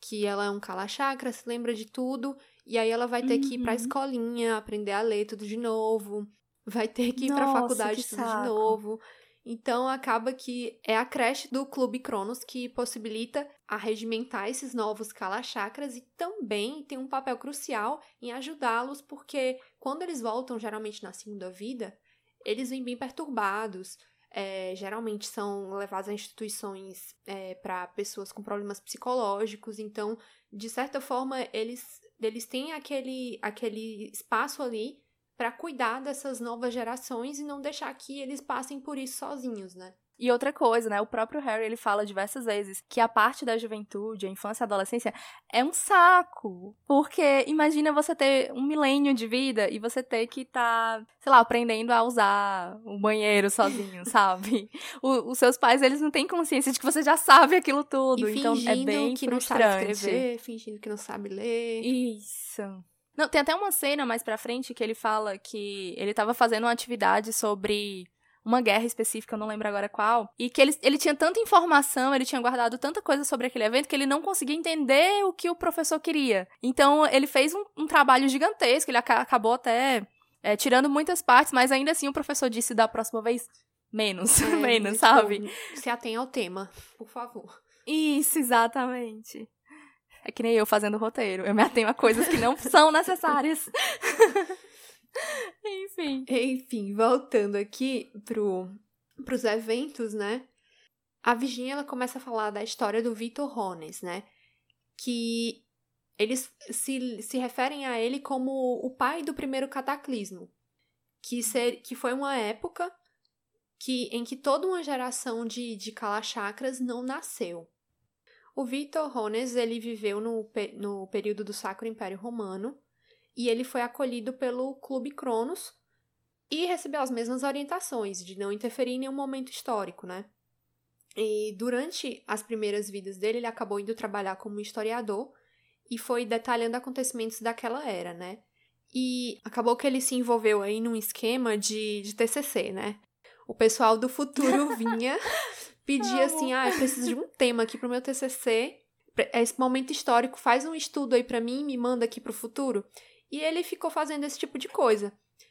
Speaker 2: que ela é um kala-chakra, se lembra de tudo, e aí ela vai ter que ir pra
Speaker 1: Uhum.
Speaker 2: escolinha, aprender a ler tudo de novo, vai ter que ir pra
Speaker 1: Nossa,
Speaker 2: faculdade
Speaker 1: que
Speaker 2: tudo de
Speaker 1: saco.
Speaker 2: novo. Então, acaba que é a creche do Clube Cronos que possibilita arregimentar esses novos kala-chakras e também tem um papel crucial em ajudá-los, porque quando eles voltam, geralmente na segunda vida, eles vêm bem perturbados, é, geralmente são levados a instituições é, para pessoas com problemas psicológicos, então, de certa forma, eles, eles têm aquele, aquele espaço ali para cuidar dessas novas gerações e não deixar que eles passem por isso sozinhos, né?
Speaker 1: E outra coisa, né? O próprio Harry, ele fala diversas vezes que a parte da juventude, a infância e a adolescência é um saco. Porque imagina você ter um milênio de vida e você ter que estar, tá, sei lá, aprendendo a usar o banheiro sozinho, sabe? O, os seus pais, eles não têm consciência de que você já sabe aquilo tudo.
Speaker 2: E
Speaker 1: então é
Speaker 2: fingindo
Speaker 1: bem
Speaker 2: que não
Speaker 1: frustrante.
Speaker 2: sabe escrever, fingindo que não sabe ler.
Speaker 1: Isso. Não, tem até uma cena mais pra frente que ele fala que ele tava fazendo uma atividade sobre uma guerra específica, eu não lembro agora qual, e que ele, ele tinha tanta informação, ele tinha guardado tanta coisa sobre aquele evento que ele não conseguia entender o que o professor queria. Então, ele fez um, um trabalho gigantesco, ele aca- acabou até é, tirando muitas partes, mas ainda assim o professor disse da próxima vez menos,
Speaker 2: É,
Speaker 1: menos,
Speaker 2: tipo,
Speaker 1: sabe?
Speaker 2: Se atenha ao tema, por favor.
Speaker 1: Isso, exatamente. É que nem eu fazendo roteiro. Eu me atenho a coisas que não são necessárias. Enfim.
Speaker 2: Enfim, voltando aqui pro, pros eventos, né? A Virginia, ela começa a falar da história do Vitor Hones, né? Que eles se, se referem a ele como o pai do primeiro cataclismo. Que, ser, que foi uma época que, em que toda uma geração de, de kala-chakras não nasceu. O Vitor Hones, ele viveu no, no período do Sacro Império Romano e ele foi acolhido pelo Clube Cronos e recebeu as mesmas orientações de não interferir em nenhum momento histórico, né? E durante as primeiras vidas dele, ele acabou indo trabalhar como historiador e foi detalhando acontecimentos daquela era, né? E acabou que ele se envolveu aí num esquema de, de T C C, né? O pessoal do futuro vinha... pedia assim, ah, eu preciso de um tema aqui pro meu T C C, esse momento histórico, faz um estudo aí pra mim e me manda aqui pro futuro. E ele ficou fazendo esse tipo de coisa.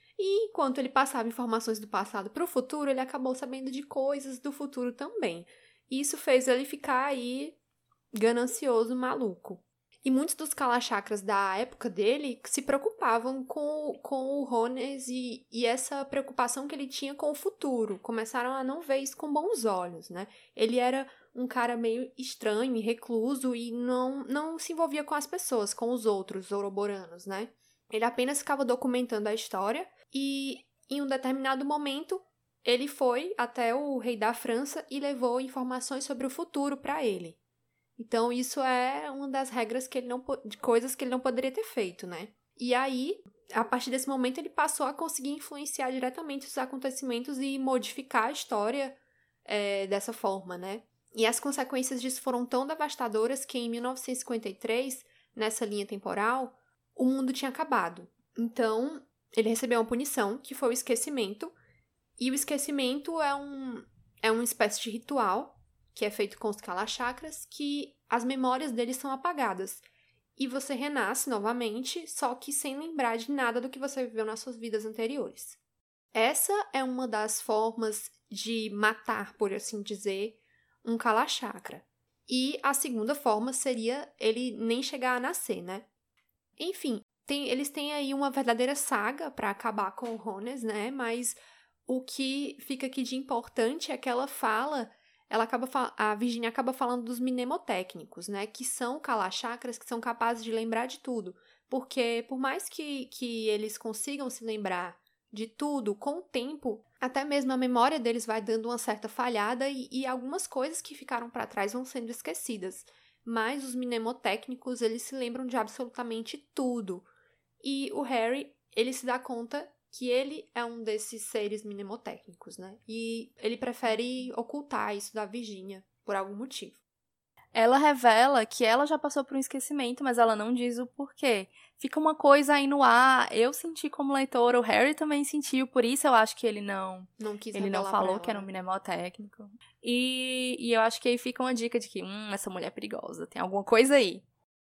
Speaker 2: E enquanto ele passava informações do passado pro futuro, ele acabou sabendo de coisas do futuro também. E isso fez ele ficar aí ganancioso, maluco. E muitos dos kala-chakras da época dele se preocupavam com, com o Hones e, e essa preocupação que ele tinha com o futuro. Começaram a não ver isso com bons olhos, né? Ele era um cara meio estranho e recluso e não, não se envolvia com as pessoas, com os outros ouroboranos, né? Ele apenas ficava documentando a história e, em um determinado momento, ele foi até o rei da França e levou informações sobre o futuro para ele. Então, isso é uma das regras que ele não, de coisas que ele não poderia ter feito, né? E aí, a partir desse momento, ele passou a conseguir influenciar diretamente os acontecimentos e modificar a história é, dessa forma, né? E as consequências disso foram tão devastadoras que em mil novecentos e cinquenta e três, nessa linha temporal, o mundo tinha acabado. Então, ele recebeu uma punição, que foi o esquecimento. E o esquecimento é, um, é uma espécie de ritual que é feito com os kala-chakras, que as memórias deles são apagadas. E você renasce novamente, só que sem lembrar de nada do que você viveu nas suas vidas anteriores. Essa é uma das formas de matar, por assim dizer, um kala-chakra. E a segunda forma seria ele nem chegar a nascer, né? Enfim, tem, eles têm aí uma verdadeira saga para acabar com o Hones, né? Mas o que fica aqui de importante é que ela fala... Ela acaba, a Virginia acaba falando dos mnemotécnicos, né? Que são kala-chakras que são capazes de lembrar de tudo. Porque por mais que, que eles consigam se lembrar de tudo, com o tempo, até mesmo a memória deles vai dando uma certa falhada e, e algumas coisas que ficaram para trás vão sendo esquecidas. Mas os mnemotécnicos, eles se lembram de absolutamente tudo. E o Harry, ele se dá conta que ele é um desses seres mnemotécnicos, né? E ele prefere ocultar isso da Virginia, por algum motivo.
Speaker 1: Ela revela que ela já passou por um esquecimento, mas ela não diz o porquê. Fica uma coisa aí no ar. Eu senti como leitora, o Harry também sentiu, por isso eu acho que ele não...
Speaker 2: Não quis
Speaker 1: Ele não falou que era um mnemotécnico. E, e eu acho que aí fica uma dica de que, hum, essa mulher é perigosa, tem alguma coisa aí.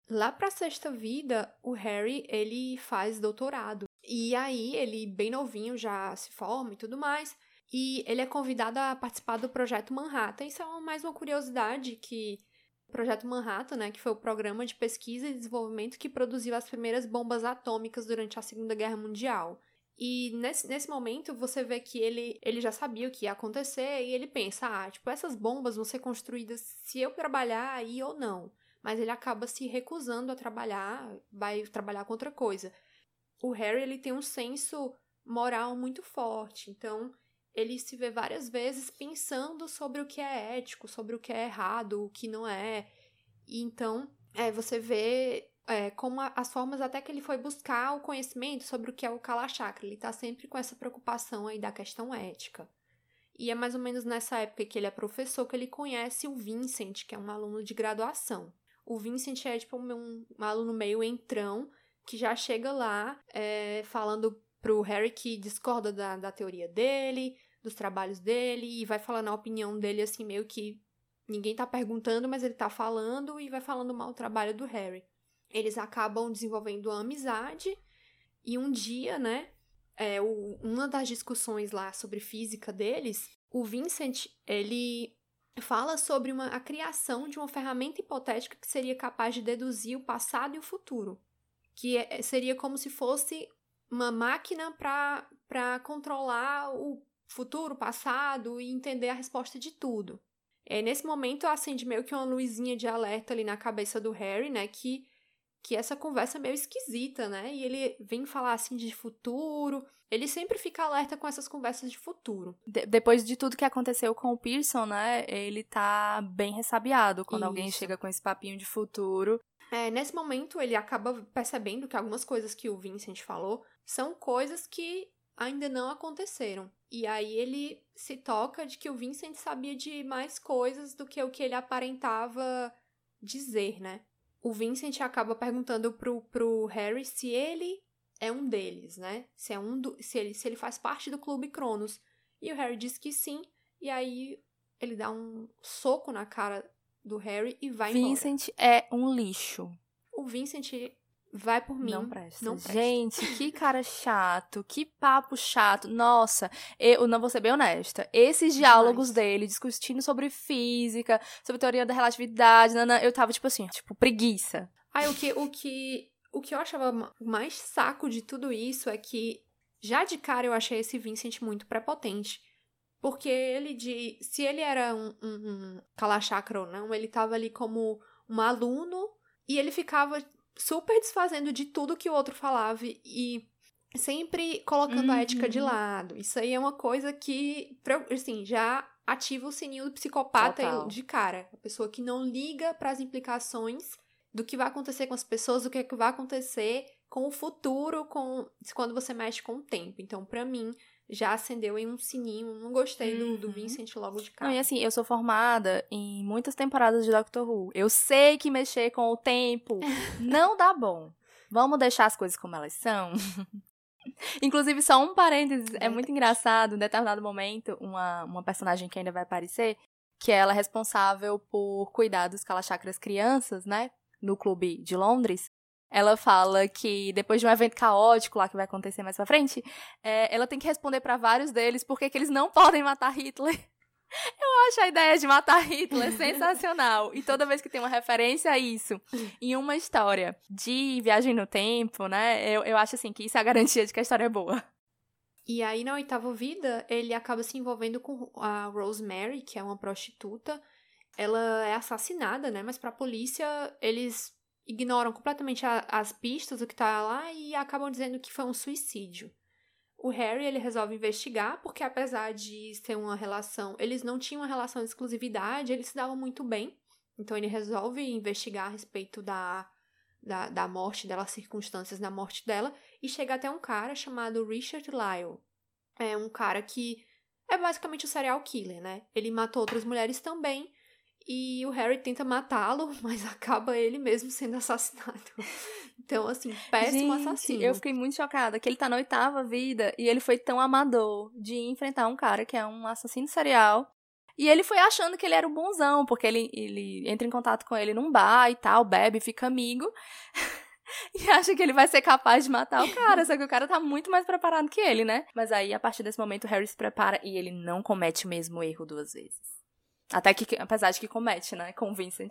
Speaker 2: Lá pra sexta vida, o Harry, ele faz doutorado. E aí, ele, bem novinho, já se forma e tudo mais. E ele é convidado a participar do Projeto Manhattan. Isso é mais uma curiosidade que o Projeto Manhattan, né, que foi o programa de pesquisa e desenvolvimento que produziu as primeiras bombas atômicas durante a Segunda Guerra Mundial. E nesse, nesse momento, você vê que ele, ele já sabia o que ia acontecer e ele pensa, ah, tipo, essas bombas vão ser construídas se eu trabalhar aí ou não. Mas ele acaba se recusando a trabalhar, vai trabalhar com outra coisa. O Harry, ele tem um senso moral muito forte, então ele se vê várias vezes pensando sobre o que é ético, sobre o que é errado, o que não é. E então, é, você vê é, como a, as formas até que ele foi buscar o conhecimento sobre o que é o Kalachakra. Ele tá sempre com essa preocupação aí da questão ética. E é mais ou menos nessa época que ele é professor que ele conhece o Vincent, que é um aluno de graduação. O Vincent é tipo um, um aluno meio entrão, que já chega lá é, falando pro Harry que discorda da, da teoria dele, dos trabalhos dele, e vai falando a opinião dele assim, meio que ninguém tá perguntando, mas ele tá falando e vai falando mal o trabalho do Harry. Eles acabam desenvolvendo uma amizade, e um dia, né, é, o, uma das discussões lá sobre física deles, o Vincent, ele fala sobre uma, a criação de uma ferramenta hipotética que seria capaz de deduzir o passado e o futuro. Que é, seria como se fosse uma máquina para controlar o futuro, o passado e entender a resposta de tudo. É, nesse momento, acende meio que uma luzinha de alerta ali na cabeça do Harry, né? Que, que essa conversa é meio esquisita, né? E ele vem falar assim de futuro. Ele sempre fica alerta com essas conversas de futuro.
Speaker 1: De- depois de tudo que aconteceu com o Pearson, né? Ele tá bem ressabiado quando
Speaker 2: Isso.
Speaker 1: alguém chega com esse papinho de futuro.
Speaker 2: É, nesse momento, ele acaba percebendo que algumas coisas que o Vincent falou são coisas que ainda não aconteceram. E aí ele se toca de que o Vincent sabia de mais coisas do que o que ele aparentava dizer, né? O Vincent acaba perguntando pro, pro Harry se ele é um deles, né? Se, é um do, se, ele, se ele faz parte do Clube Cronos. E o Harry diz que sim, e aí ele dá um soco na cara do Harry e vai
Speaker 1: Vincent
Speaker 2: embora.
Speaker 1: é um lixo.
Speaker 2: O Vincent vai por mim.
Speaker 1: Não presta.
Speaker 2: Não presta.
Speaker 1: Gente, que cara chato, que papo chato. Nossa, eu não vou ser bem honesta. Esses diálogos
Speaker 2: Demais.
Speaker 1: dele, discutindo sobre física, sobre teoria da relatividade, nana, eu tava tipo assim, tipo, preguiça.
Speaker 2: Aí o que, o que, o que eu achava mais saco de tudo isso é que, já de cara, eu achei esse Vincent muito prepotente. Porque ele, de, se ele era um, um, um Kalachakra ou não, ele tava ali como um aluno e ele ficava super desfazendo de tudo que o outro falava e sempre colocando
Speaker 1: Uhum.
Speaker 2: a ética de lado. Isso aí é uma coisa que, assim, já ativa o sininho do psicopata
Speaker 1: Total.
Speaker 2: de cara. A pessoa que não liga para as implicações do que vai acontecer com as pessoas, do que, é que vai acontecer com o futuro, com quando você mexe com o tempo. Então, pra mim, já acendeu em um sininho. Não gostei do, do
Speaker 1: Uhum.
Speaker 2: Vincent logo de cara.
Speaker 1: Não, e assim, eu sou formada em muitas temporadas de Doctor Who. Eu sei que mexer com o tempo não dá bom. Vamos deixar as coisas como elas são? Inclusive, só um parênteses, é muito engraçado, em determinado momento, uma, uma personagem que ainda vai aparecer, que ela é responsável por cuidar dos Kalachakras crianças, né, no clube de Londres. Ela fala que depois de um evento caótico lá que vai acontecer mais pra frente, é, ela tem que responder pra vários deles porque que eles não podem matar Hitler. Eu acho a ideia de matar Hitler sensacional. E toda vez que tem uma referência a isso em uma história de viagem no tempo, né, eu, eu acho assim que isso é a garantia de que a história é boa.
Speaker 2: E aí, na oitava vida, ele acaba se envolvendo com a Rosemary, que é uma prostituta. Ela é assassinada, né, mas pra polícia, eles ignoram completamente a, as pistas do que tá lá e acabam dizendo que foi um suicídio. O Harry, ele resolve investigar, porque apesar de ter uma relação... Eles não tinham uma relação de exclusividade, eles se davam muito bem. Então, ele resolve investigar a respeito da, da, da morte dela, as circunstâncias da morte dela, e chega até um cara chamado Richard Lyle. É um cara que é basicamente o serial killer, né? Ele matou outras mulheres também, e o Harry tenta matá-lo, mas acaba ele mesmo sendo assassinado. Então, assim, péssimo
Speaker 1: Gente,
Speaker 2: assassino.
Speaker 1: eu fiquei muito chocada que ele tá na oitava vida e ele foi tão amador de enfrentar um cara que é um assassino serial. E ele foi achando que ele era o bonzão, porque ele, ele entra em contato com ele num bar e tal, bebe, fica amigo. E acha que ele vai ser capaz de matar o cara, só que o cara tá muito mais preparado que ele, né? Mas aí, a partir desse momento, o Harry se prepara e ele não comete o mesmo erro duas vezes. Até que, apesar de que comete, né? Com o Vincent.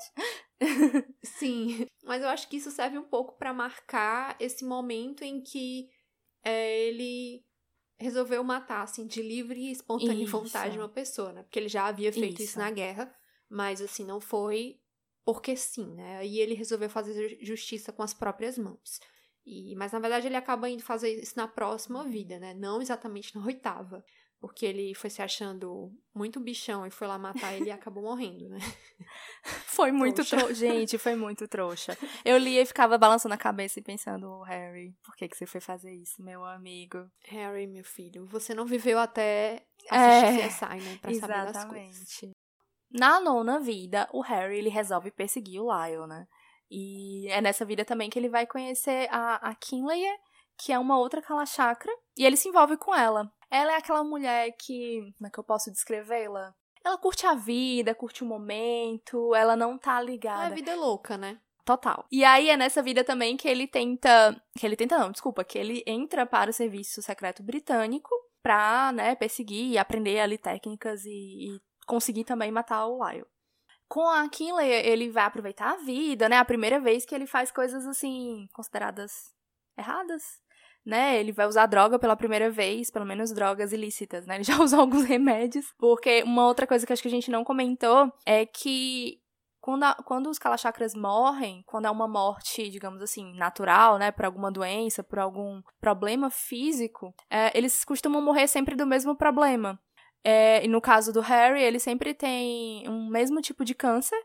Speaker 2: Sim, mas eu acho que isso serve um pouco pra marcar esse momento em que é, ele resolveu matar, assim, de livre e espontânea
Speaker 1: Isso.
Speaker 2: vontade uma pessoa, né? Porque ele já havia feito isso. isso na guerra, mas, assim, não foi porque sim, né? Aí ele resolveu fazer justiça com as próprias mãos. E, mas, na verdade, ele acaba indo fazer isso na próxima vida, né? Não exatamente na oitava. Porque ele foi se achando muito bichão e foi lá matar ele e acabou morrendo, né?
Speaker 1: Foi muito trouxa. Tro... Gente, foi muito trouxa. Eu lia e ficava balançando a cabeça e pensando, oh, Harry, por que, que você foi fazer isso, meu amigo?
Speaker 2: Harry, meu filho, você não viveu até assistir
Speaker 1: é,
Speaker 2: C S I, né? Pra saber das coisas.
Speaker 1: Na nona vida, o Harry, ele resolve perseguir o Lyle, né? E é nessa vida também que ele vai conhecer a, a Kinley, que é uma outra Kalachakra, e ele se envolve com ela. Ela é aquela mulher que... Como é que eu posso descrevê-la? Ela curte a vida, curte o momento, ela não tá ligada.
Speaker 2: É a vida louca, né?
Speaker 1: Total. E aí é nessa vida também que ele tenta... Que ele tenta não, desculpa. Que ele entra para o serviço secreto britânico pra, né, perseguir e aprender ali técnicas e, e conseguir também matar o Lyle. Com a Kinley, ele vai aproveitar a vida, né? A primeira vez que ele faz coisas, assim, consideradas erradas, né? Ele vai usar droga pela primeira vez, pelo menos drogas ilícitas, né? Ele já usou alguns remédios. Porque uma outra coisa que acho que a gente não comentou é que quando, a, quando os Kalachakras morrem, quando é uma morte, digamos assim, natural, né? Por alguma doença, por algum problema físico, é, eles costumam morrer sempre do mesmo problema. É, e no caso do Harry, ele sempre tem um mesmo tipo de câncer.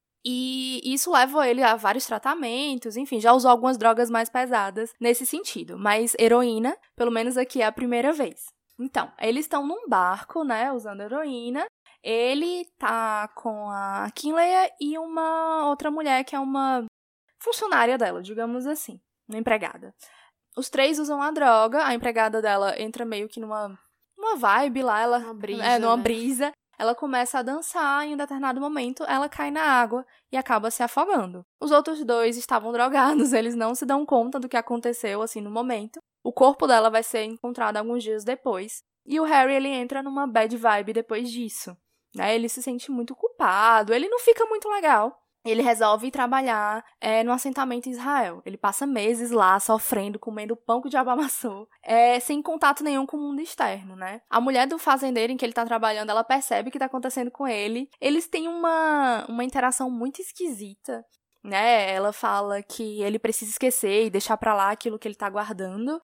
Speaker 1: E isso leva ele a vários tratamentos, enfim, já usou algumas drogas mais pesadas nesse sentido. Mas heroína, pelo menos aqui é a primeira vez. Então, eles estão num barco, né, usando heroína. Ele tá com a Kinley e uma outra mulher que é uma funcionária dela, digamos assim, uma empregada. Os três usam a droga, a empregada dela entra meio que numa, numa vibe lá, ela,
Speaker 2: uma brisa,
Speaker 1: é, numa
Speaker 2: né?
Speaker 1: brisa. Ela começa a dançar e em um determinado momento ela cai na água e acaba se afogando. Os outros dois estavam drogados, eles não se dão conta do que aconteceu assim no momento. O corpo dela vai ser encontrado alguns dias depois. E o Harry, ele entra numa bad vibe depois disso, né? Ele se sente muito culpado, ele não fica muito legal. Ele resolve trabalhar é, no assentamento em Israel. Ele passa meses lá, sofrendo, comendo pão que o diabo amassou, é, sem contato nenhum com o mundo externo, né? A mulher do fazendeiro em que ele tá trabalhando, ela percebe o que tá acontecendo com ele. Eles têm uma, uma interação muito esquisita, né? Ela fala que ele precisa esquecer e deixar pra lá aquilo que ele tá guardando.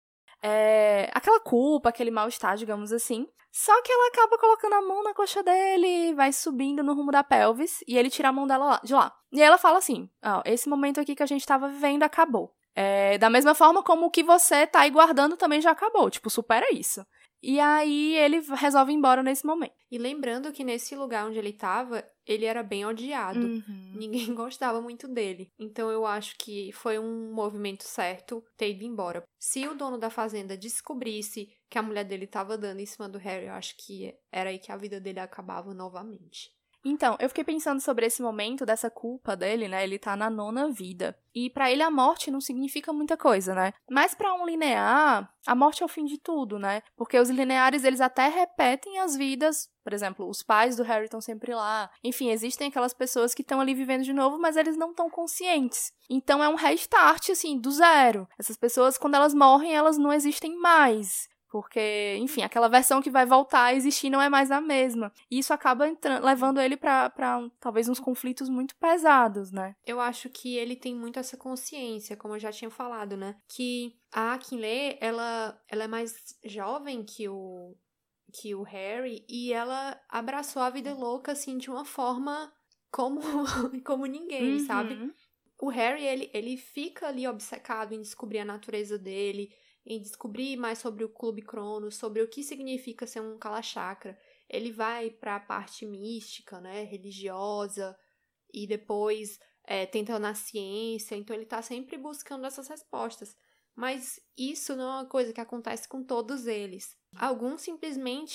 Speaker 1: É, aquela culpa, aquele mal-estar, digamos assim. Só que ela acaba colocando a mão na coxa dele, vai subindo no rumo da pelvis, e ele tira a mão dela lá, de lá. E aí ela fala assim, ó, esse momento aqui que a gente tava vivendo acabou. É, da mesma forma como o que você tá aí guardando também já acabou, tipo, supera isso. E aí ele resolve ir embora nesse momento.
Speaker 2: E lembrando que nesse lugar onde ele tava, ele era bem odiado.
Speaker 1: Uhum.
Speaker 2: Ninguém gostava muito dele. Então eu acho que foi um movimento certo ter ido embora. Se o dono da fazenda descobrisse que a mulher dele tava dando em cima do Harry, eu acho que era aí que a vida dele acabava novamente.
Speaker 1: Então, eu fiquei pensando sobre esse momento dessa culpa dele, né? Ele tá na nona vida. E pra ele a morte não significa muita coisa, né? Mas pra um linear, a morte é o fim de tudo, né? Porque os lineares, eles até repetem as vidas. Por exemplo, os pais do Harry estão sempre lá. Enfim, existem aquelas pessoas que estão ali vivendo de novo, mas eles não estão conscientes. Então é um restart, assim, do zero. Essas pessoas, quando elas morrem, elas não existem mais. Porque, enfim, aquela versão que vai voltar a existir não é mais a mesma. E isso acaba entrando, levando ele pra, pra talvez uns conflitos muito pesados, né?
Speaker 2: Eu acho que ele tem muito essa consciência, como eu já tinha falado, né? Que a Kinley, ela, ela é mais jovem que o, que o Harry e ela abraçou a vida louca, assim, de uma forma como, como ninguém,
Speaker 1: uhum.
Speaker 2: sabe? O Harry, ele, ele fica ali obcecado em descobrir a natureza dele, em descobrir mais sobre o Clube Cronos, sobre o que significa ser um Kalachakra. Ele vai para a parte mística, né, religiosa, e depois é, tenta na ciência, então ele está sempre buscando essas respostas. Mas isso não é uma coisa que acontece com todos eles. Alguns simplesmente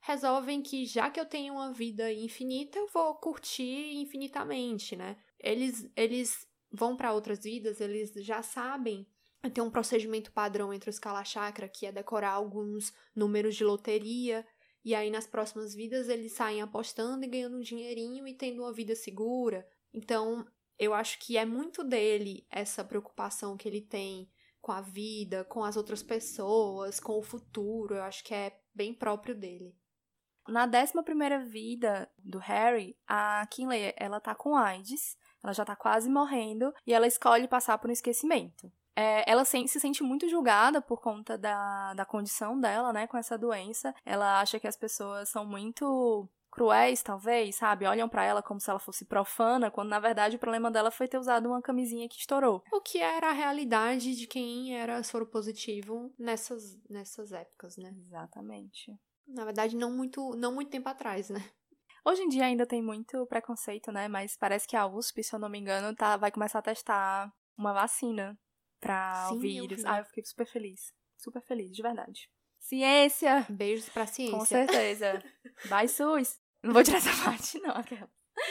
Speaker 2: resolvem que já que eu tenho uma vida infinita, eu vou curtir infinitamente, né? Eles, eles vão para outras vidas, eles já sabem. Tem um procedimento padrão entre os Kalachakra, que é decorar alguns números de loteria, e aí nas próximas vidas eles saem apostando e ganhando um dinheirinho e tendo uma vida segura. Então, eu acho que é muito dele essa preocupação que ele tem com a vida, com as outras pessoas, com o futuro. Eu acho que é bem próprio dele.
Speaker 1: Na décima primeira vida do Harry, a Kinley, ela tá com AIDS, ela já tá quase morrendo, e ela escolhe passar por um esquecimento. É, ela se, se sente muito julgada por conta da, da condição dela, né, com essa doença. Ela acha que as pessoas são muito cruéis, talvez, sabe? Olham pra ela como se ela fosse profana, quando na verdade o problema dela foi ter usado uma camisinha que estourou.
Speaker 2: O que era a realidade de quem era soropositivo nessas, nessas épocas, né?
Speaker 1: Exatamente.
Speaker 2: Na verdade, não muito, não muito tempo atrás, né?
Speaker 1: Hoje em dia ainda tem muito preconceito, né? Mas parece que a U S P, se eu não me engano, tá, vai começar a testar uma vacina pra
Speaker 2: Sim,
Speaker 1: o vírus.
Speaker 2: eu
Speaker 1: Ah, eu fiquei super feliz. Super feliz, de verdade. Ciência!
Speaker 2: Beijos pra ciência.
Speaker 1: Com certeza. Vai, SUS! Não vou tirar essa parte, não, aquela.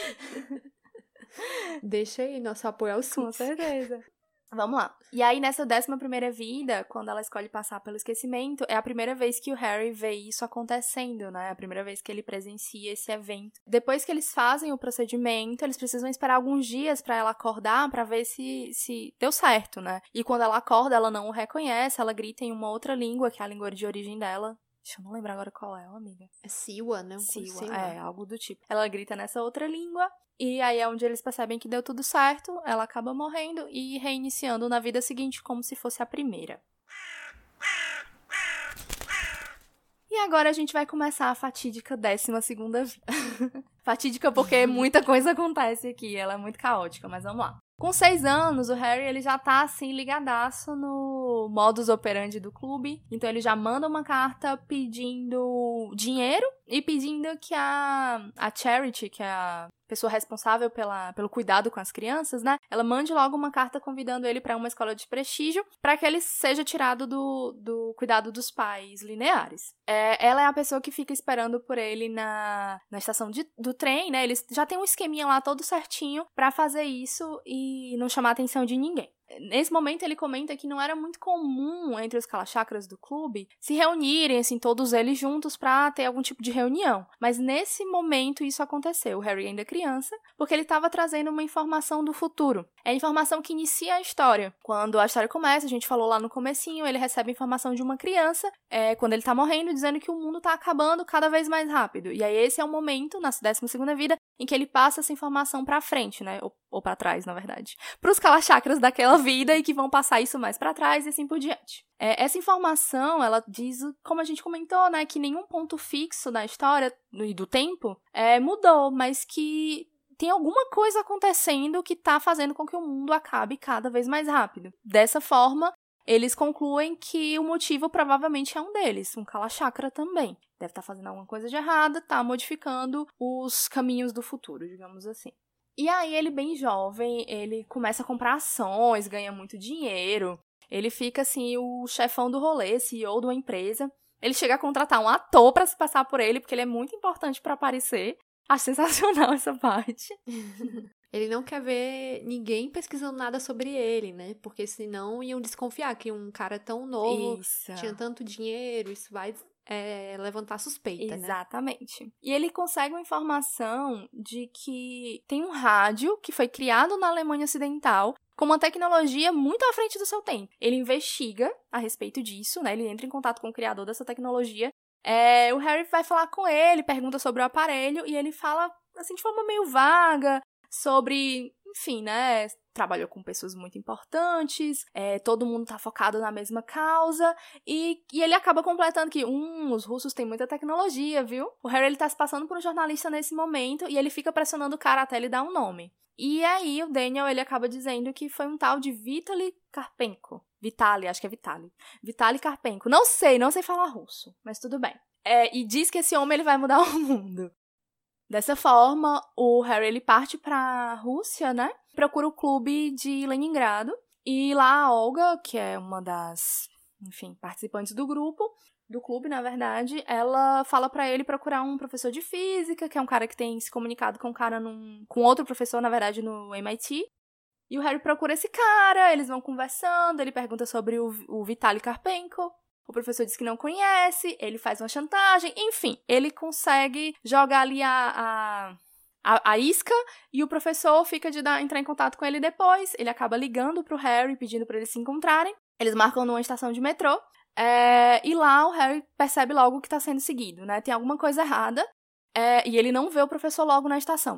Speaker 2: Deixa aí nosso apoio ao SUS.
Speaker 1: Com certeza. Vamos lá. E aí, nessa décima primeira vida, quando ela escolhe passar pelo esquecimento, é a primeira vez que o Harry vê isso acontecendo, né? É a primeira vez que ele presencia esse evento. Depois que eles fazem o procedimento, eles precisam esperar alguns dias pra ela acordar, pra ver se, se deu certo, né? E quando ela acorda, ela não o reconhece, ela grita em uma outra língua, que é a língua de origem dela. Deixa eu não lembrar agora qual é, ó, amiga.
Speaker 2: É Siwa, né? Um
Speaker 1: Siwa,
Speaker 2: Siwa.
Speaker 1: é, algo do tipo. Ela grita nessa outra língua, e aí é onde eles percebem que deu tudo certo, ela acaba morrendo e reiniciando na vida seguinte como se fosse a primeira. E agora a gente vai começar a fatídica décima segunda vida. Fatídica porque muita coisa acontece aqui, ela é muito caótica, mas vamos lá. Com seis anos, o Harry ele já tá, assim, ligadaço no modus operandi do clube. Então, ele já manda uma carta pedindo dinheiro e pedindo que a, a Charity, que é a pessoa responsável pela, pelo cuidado com as crianças, né? Ela mande logo uma carta convidando ele para uma escola de prestígio para que ele seja tirado do, do cuidado dos pais lineares. É, ela é a pessoa que fica esperando por ele na, na estação de, do trem, né? Eles já tem um esqueminha lá todo certinho para fazer isso e não chamar a atenção de ninguém. Nesse momento, ele comenta que não era muito comum entre os Kalachakras do clube se reunirem, assim, todos eles juntos pra ter algum tipo de reunião. Mas nesse momento isso aconteceu. O Harry ainda é criança, porque ele estava trazendo uma informação do futuro. É a informação que inicia a história. Quando a história começa, a gente falou lá no comecinho, ele recebe a informação de uma criança, é, quando ele tá morrendo, dizendo que o mundo tá acabando cada vez mais rápido. E aí esse é o momento, na décima segunda vida, em que ele passa essa informação pra frente, né? Ou, ou pra trás, na verdade. Pros Kalachakras daquela vida e que vão passar isso mais pra trás e assim por diante. É, essa informação, ela diz, como a gente comentou, né? Que nenhum ponto fixo da história e do tempo é, mudou, mas que tem alguma coisa acontecendo que tá fazendo com que o mundo acabe cada vez mais rápido. Dessa forma, eles concluem que o motivo provavelmente é um deles, um Kalachakra também. Deve estar fazendo alguma coisa de errada, tá modificando os caminhos do futuro, digamos assim. E aí ele, bem jovem, ele começa a comprar ações, ganha muito dinheiro. Ele fica, assim, o chefão do rolê, C E O de uma empresa. Ele chega a contratar um ator pra se passar por ele, porque ele é muito importante pra aparecer. Acho sensacional essa parte.
Speaker 2: Ele não quer ver ninguém pesquisando nada sobre ele, né? Porque senão iam desconfiar que um cara tão novo
Speaker 1: Isso.
Speaker 2: tinha tanto dinheiro, isso vai é, levantar suspeita,
Speaker 1: Exatamente. Né? E ele consegue uma informação de que tem um rádio que foi criado na Alemanha Ocidental com uma tecnologia muito à frente do seu tempo. Ele investiga a respeito disso, né? Ele entra em contato com o criador dessa tecnologia. É, o Harry vai falar com ele, pergunta sobre o aparelho e ele fala, assim, de forma meio vaga sobre, enfim, né, trabalhou com pessoas muito importantes, é, todo mundo tá focado na mesma causa, e, e ele acaba completando que, hum, os russos têm muita tecnologia, viu? O Harry, ele tá se passando por um jornalista nesse momento, e ele fica pressionando o cara até ele dar um nome. E aí, o Daniel, ele acaba dizendo que foi um tal de Vitaly Karpenko. Vitaly, acho que é Vitaly. Vitaly Karpenko. Não sei, não sei falar russo, mas tudo bem. É, e diz que esse homem, ele vai mudar o mundo. Dessa forma, o Harry ele parte pra Rússia, né? Procura o clube de Leningrado. E lá a Olga, que é uma das, enfim, participantes do grupo, do clube, na verdade, ela fala pra ele procurar um professor de física, que é um cara que tem se comunicado com um cara num... com outro professor, na verdade, no M I T. E o Harry procura esse cara, eles vão conversando, ele pergunta sobre o, o Vitaly Karpenko. O professor diz que não conhece, ele faz uma chantagem, enfim, ele consegue jogar ali a, a, a, a isca e o professor fica de dar, entrar em contato com ele depois. Ele acaba ligando pro Harry, pedindo pra eles se encontrarem. Eles marcam numa estação de metrô. É, e lá o Harry percebe logo que tá sendo seguido, né? Tem alguma coisa errada é, e ele não vê o professor logo na estação.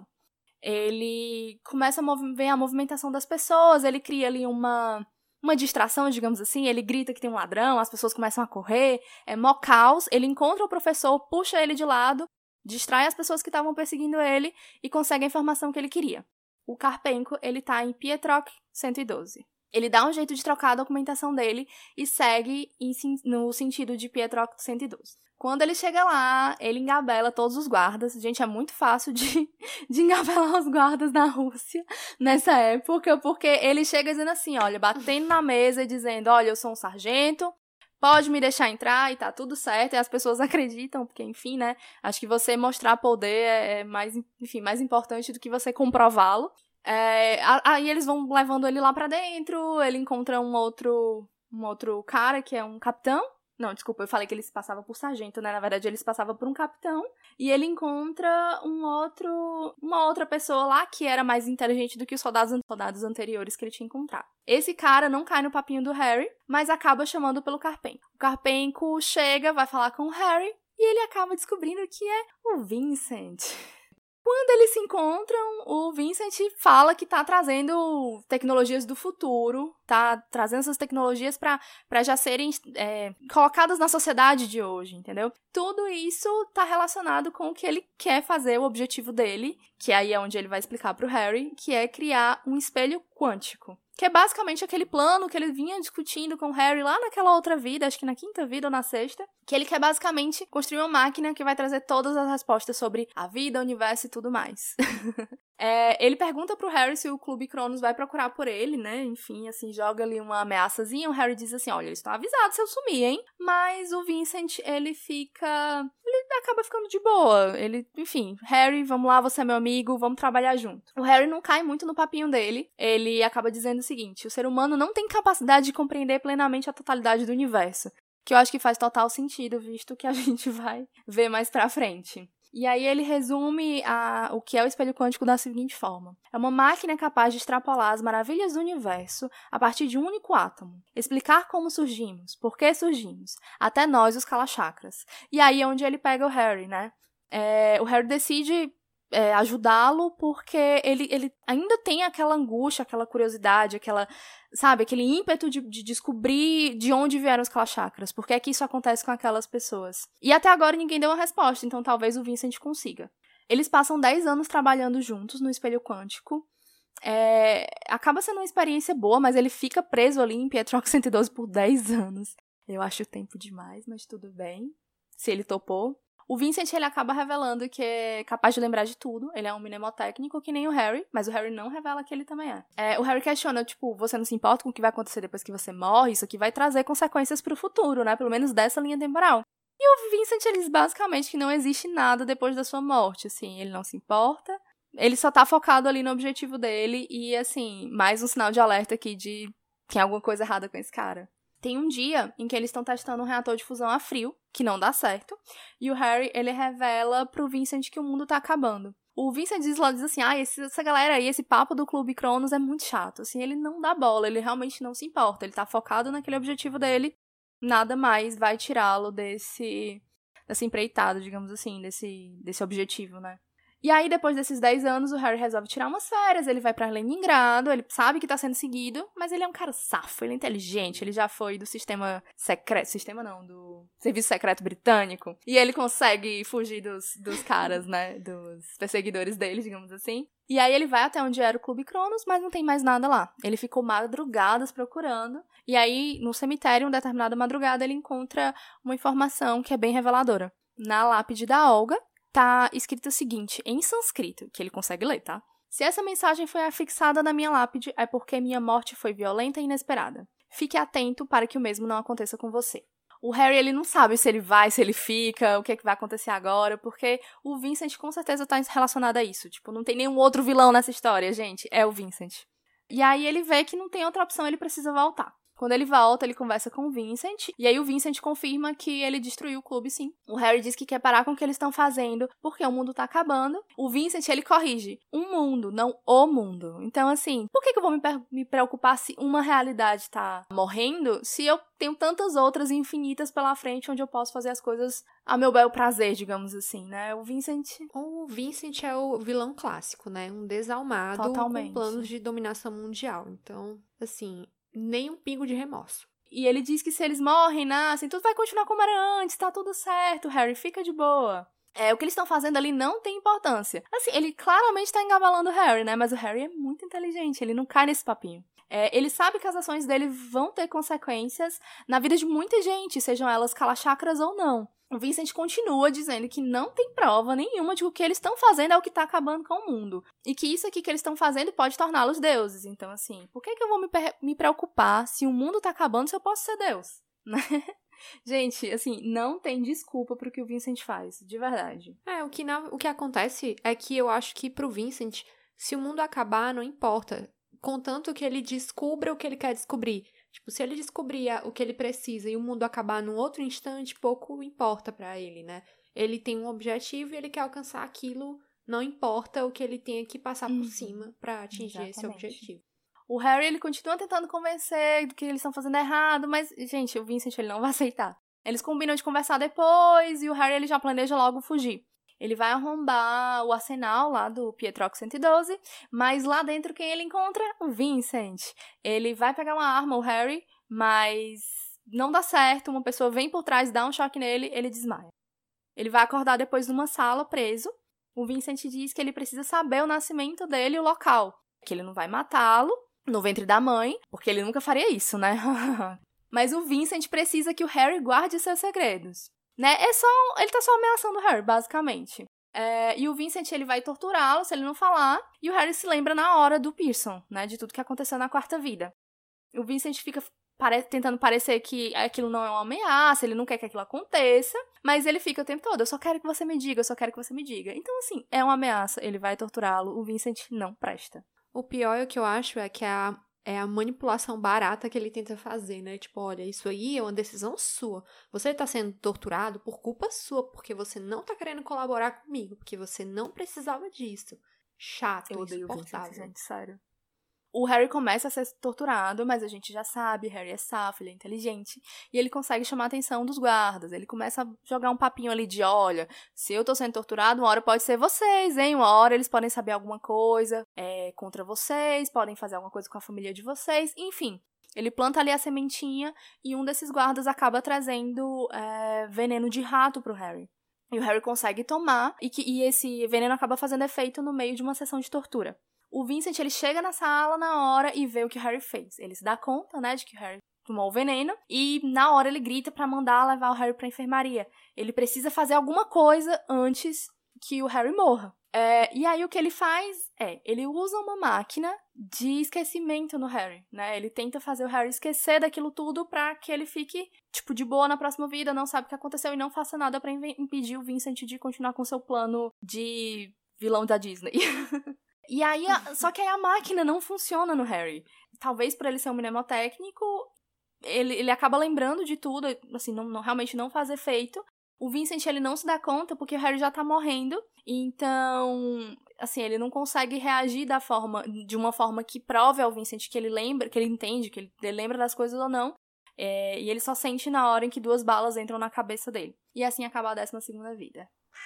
Speaker 1: Ele começa a mov- ver a movimentação das pessoas, ele cria ali uma, uma distração, digamos assim, ele grita que tem um ladrão, as pessoas começam a correr, é mó caos, ele encontra o professor, puxa ele de lado, distrai as pessoas que estavam perseguindo ele e consegue a informação que ele queria. O Karpenko, ele tá em Pietrock cento e doze. Ele dá um jeito de trocar a documentação dele e segue em, no sentido de Pietrock cento e doze. Quando ele chega lá, ele engabela todos os guardas. Gente, é muito fácil de, de engabelar os guardas na Rússia nessa época, porque ele chega dizendo assim, olha, batendo na mesa e dizendo, olha, eu sou um sargento, pode me deixar entrar e tá tudo certo. E as pessoas acreditam, porque, enfim, né, acho que você mostrar poder é mais, enfim, mais importante do que você comprová-lo. É, aí eles vão levando ele lá pra dentro, ele encontra um outro, um outro cara que é um capitão. Não, desculpa, eu falei que ele se passava por sargento, né? Na verdade, ele se passava por um capitão. E ele encontra um outro, uma outra pessoa lá que era mais inteligente do que os soldados, soldados anteriores que ele tinha encontrado. Esse cara não cai no papinho do Harry, mas acaba chamando pelo Karpenko. O Karpenko chega, vai falar com o Harry, e ele acaba descobrindo que é o Vincent. Quando eles se encontram, o Vincent fala que tá trazendo tecnologias do futuro, tá trazendo essas tecnologias pra, pra já serem é, colocadas na sociedade de hoje, entendeu? Tudo isso tá relacionado com o que ele quer fazer, o objetivo dele, que aí é onde ele vai explicar pro Harry, que é criar um espelho quântico. Que é basicamente aquele plano que ele vinha discutindo com o Harry lá naquela outra vida, acho que na quinta vida ou na sexta, que ele quer basicamente construir uma máquina que vai trazer todas as respostas sobre a vida, o universo e tudo mais. é, ele pergunta pro Harry se o Clube Cronos vai procurar por ele, né? Enfim, assim, joga ali uma ameaçazinha. O Harry diz assim, olha, eles estão avisados se eu sumir, hein? Mas o Vincent, ele fica... ele acaba ficando de boa. Ele, enfim, Harry, vamos lá, você é meu amigo, vamos trabalhar junto. O Harry não cai muito no papinho dele. Ele acaba dizendo o seguinte, o ser humano não tem capacidade de compreender plenamente a totalidade do universo. Que eu acho que faz total sentido, visto que a gente vai ver mais pra frente. E aí ele resume a, o que é o espelho quântico da seguinte forma. É uma máquina capaz de extrapolar as maravilhas do universo a partir de um único átomo. Explicar como surgimos, por que surgimos, até nós, os Kalachakras. E aí é onde ele pega o Harry, né? É, o Harry decide é, ajudá-lo porque ele, ele ainda tem aquela angústia, aquela curiosidade, aquela, sabe, aquele ímpeto de, de descobrir de onde vieram os Kalachakras, por que é que isso acontece com aquelas pessoas. E até agora ninguém deu uma resposta, então talvez o Vincent consiga. Eles passam dez anos trabalhando juntos no espelho quântico. É, acaba sendo uma experiência boa, mas ele fica preso ali em Pietrock cento e doze por dez anos. Eu acho tempo demais, mas tudo bem, se ele topou. O Vincent, ele acaba revelando que é capaz de lembrar de tudo. Ele é um mnemotécnico que nem o Harry, mas o Harry não revela que ele também é. é. O Harry questiona, tipo, você não se importa com o que vai acontecer depois que você morre? Isso aqui vai trazer consequências pro futuro, né? Pelo menos dessa linha temporal. E o Vincent, ele diz basicamente que não existe nada depois da sua morte, assim. Ele não se importa. Ele só tá focado ali no objetivo dele e, assim, mais um sinal de alerta aqui de que tem alguma coisa errada com esse cara. Tem um dia em que eles estão testando um reator de fusão a frio, que não dá certo, e o Harry, ele revela pro Vincent que o mundo tá acabando. O Vincent diz lá, diz assim, ah, esse, essa galera aí, esse papo do Clube Cronos é muito chato, assim, ele não dá bola, ele realmente não se importa, ele tá focado naquele objetivo dele, nada mais vai tirá-lo desse, dessa empreitada, digamos assim, desse, desse objetivo, né? E aí, depois desses dez anos, o Harry resolve tirar umas férias, ele vai pra Leningrado, ele sabe que tá sendo seguido, mas ele é um cara safo, ele é inteligente, ele já foi do sistema secreto, sistema não, do serviço secreto britânico, e ele consegue fugir dos, dos caras, né, dos perseguidores dele, digamos assim. E aí ele vai até onde era o Clube Cronos, mas não tem mais nada lá. Ele ficou madrugadas procurando, e aí, no cemitério, uma determinada madrugada, ele encontra uma informação que é bem reveladora. Na lápide da Olga, tá escrito o seguinte, em sânscrito, que ele consegue ler, tá? Se essa mensagem foi afixada na minha lápide, é porque minha morte foi violenta e inesperada. Fique atento para que o mesmo não aconteça com você. O Harry, ele não sabe se ele vai, se ele fica, o que é que vai acontecer agora, porque o Vincent com certeza tá relacionado a isso. Tipo, não tem nenhum outro vilão nessa história, gente. É o Vincent. E aí ele vê que não tem outra opção, ele precisa voltar. Quando ele volta, ele conversa com o Vincent, e aí o Vincent confirma que ele destruiu o clube, sim. O Harry diz que quer parar com o que eles estão fazendo, porque o mundo tá acabando. O Vincent, ele corrige. Um mundo, não o mundo. Então, assim, por que, que eu vou me, me preocupar se uma realidade tá morrendo, se eu tenho tantas outras infinitas pela frente, onde eu posso fazer as coisas a meu bel prazer, digamos assim, né? O Vincent...
Speaker 2: O Vincent é o vilão clássico, né? Um desalmado
Speaker 1: Totalmente.
Speaker 2: com planos de dominação mundial. Então, assim... nem um pingo de remorso.
Speaker 1: E ele diz que se eles morrem, nascem, tudo vai continuar como era antes, tá tudo certo, Harry, fica de boa. É, o que eles estão fazendo ali não tem importância. Assim, ele claramente tá engabalando o Harry, né? Mas o Harry é muito inteligente, ele não cai nesse papinho. É, ele sabe que as ações dele vão ter consequências na vida de muita gente, sejam elas calachacras ou não. O Vincent continua dizendo que não tem prova nenhuma de que o que eles estão fazendo é o que tá acabando com o mundo. E que isso aqui que eles estão fazendo pode torná-los deuses. Então, assim, por que, que eu vou me, me preocupar se o mundo tá acabando se eu posso ser Deus? Gente, assim, não tem desculpa pro que o Vincent faz, de verdade.
Speaker 2: É, o que, na, o que acontece é que eu acho que pro Vincent, se o mundo acabar, não importa. Contanto que ele descubra o que ele quer descobrir. Tipo, se ele descobrir o que ele precisa e o mundo acabar num outro instante, pouco importa pra ele, né? Ele tem um objetivo e ele quer alcançar aquilo, não importa o que ele tenha que passar
Speaker 1: Uhum.
Speaker 2: por cima pra atingir
Speaker 1: Exatamente.
Speaker 2: esse objetivo.
Speaker 1: O Harry, ele continua tentando convencer do que eles estão fazendo errado, mas, gente, o Vincent, ele não vai aceitar. Eles combinam de conversar depois e o Harry, ele já planeja logo fugir. Ele vai arrombar o arsenal lá do Pietrox cento e doze, mas lá dentro quem ele encontra? O Vincent. Ele vai pegar uma arma, o Harry, mas não dá certo, uma pessoa vem por trás, dá um choque nele, ele desmaia. Ele vai acordar depois numa sala, preso. O Vincent diz que ele precisa saber o nascimento dele e o local. Que ele não vai matá-lo no ventre da mãe, porque ele nunca faria isso, né? Mas o Vincent precisa que o Harry guarde seus segredos. Né? É só, ele tá só ameaçando o Harry, basicamente. É, e o Vincent, ele vai torturá-lo se ele não falar. E o Harry se lembra na hora do Pearson, né? De tudo que aconteceu na quarta vida. O Vincent fica pare- tentando parecer que aquilo não é uma ameaça, ele não quer que aquilo aconteça. Mas ele fica o tempo todo, eu só quero que você me diga, eu só quero que você me diga. Então, assim, é uma ameaça, ele vai torturá-lo. O Vincent não presta.
Speaker 2: O pior, o que eu acho, é que a É a manipulação barata que ele tenta fazer, né? Tipo, olha, isso aí é uma decisão sua. Você tá sendo torturado por culpa sua, porque você não tá querendo colaborar comigo, porque você não precisava disso. Chato,
Speaker 1: Eu odeio o
Speaker 2: insuportável.
Speaker 1: Vincent, gente, sério. O Harry começa a ser torturado, mas a gente já sabe, Harry é safo, ele é inteligente, e ele consegue chamar a atenção dos guardas. Ele começa a jogar um papinho ali de, olha, se eu tô sendo torturado, uma hora pode ser vocês, hein? Uma hora eles podem saber alguma coisa é, contra vocês, podem fazer alguma coisa com a família de vocês, enfim. Ele planta ali a sementinha e um desses guardas acaba trazendo é, veneno de rato pro Harry. E o Harry consegue tomar, e, que, e esse veneno acaba fazendo efeito no meio de uma sessão de tortura. O Vincent, ele chega na sala na hora e vê o que o Harry fez. Ele se dá conta, né, de que o Harry tomou o veneno. E na hora ele grita pra mandar levar o Harry pra enfermaria. Ele precisa fazer alguma coisa antes que o Harry morra. É, e aí o que ele faz é, ele usa uma máquina de esquecimento no Harry, né? Ele tenta fazer o Harry esquecer daquilo tudo pra que ele fique, tipo, de boa na próxima vida, não sabe o que aconteceu e não faça nada pra impedir o Vincent de continuar com seu plano de vilão da Disney. E aí, a, só que aí a máquina não funciona no Harry. Talvez por ele ser um mnemotécnico, ele, ele acaba lembrando de tudo, assim, não, não, realmente não faz efeito. O Vincent, ele não se dá conta porque o Harry já tá morrendo, então, assim, ele não consegue reagir da forma, de uma forma que prove ao Vincent que ele lembra, que ele entende, que ele, ele lembra das coisas ou não, é, e ele só sente na hora em que duas balas entram na cabeça dele. E assim acaba a décima segunda vida.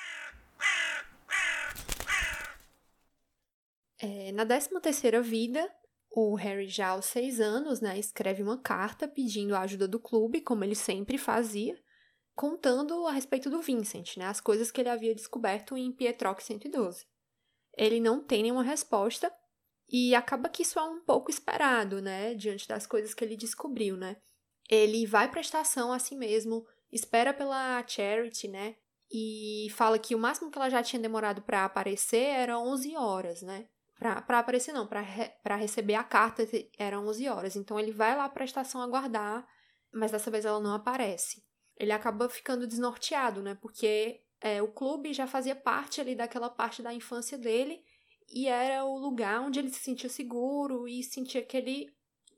Speaker 2: É, na décima terceira vida, o Harry, já aos seis anos, né, escreve uma carta pedindo a ajuda do clube, como ele sempre fazia, contando a respeito do Vincent, né, as coisas que ele havia descoberto em Pietrox cento e doze. Ele não tem nenhuma resposta e acaba que isso é um pouco esperado, né, diante das coisas que ele descobriu, né. Ele vai para a estação assim mesmo, espera pela Charity, né, e fala que o máximo que ela já tinha demorado para aparecer era onze horas, né. Para aparecer não, para re, receber a carta eram onze horas. Então ele vai lá para a estação aguardar, mas dessa vez ela não aparece. ele acaba ficando desnorteado, né? Porque é, o clube já fazia parte ali daquela parte da infância dele e era o lugar onde ele se sentia seguro e sentia que ele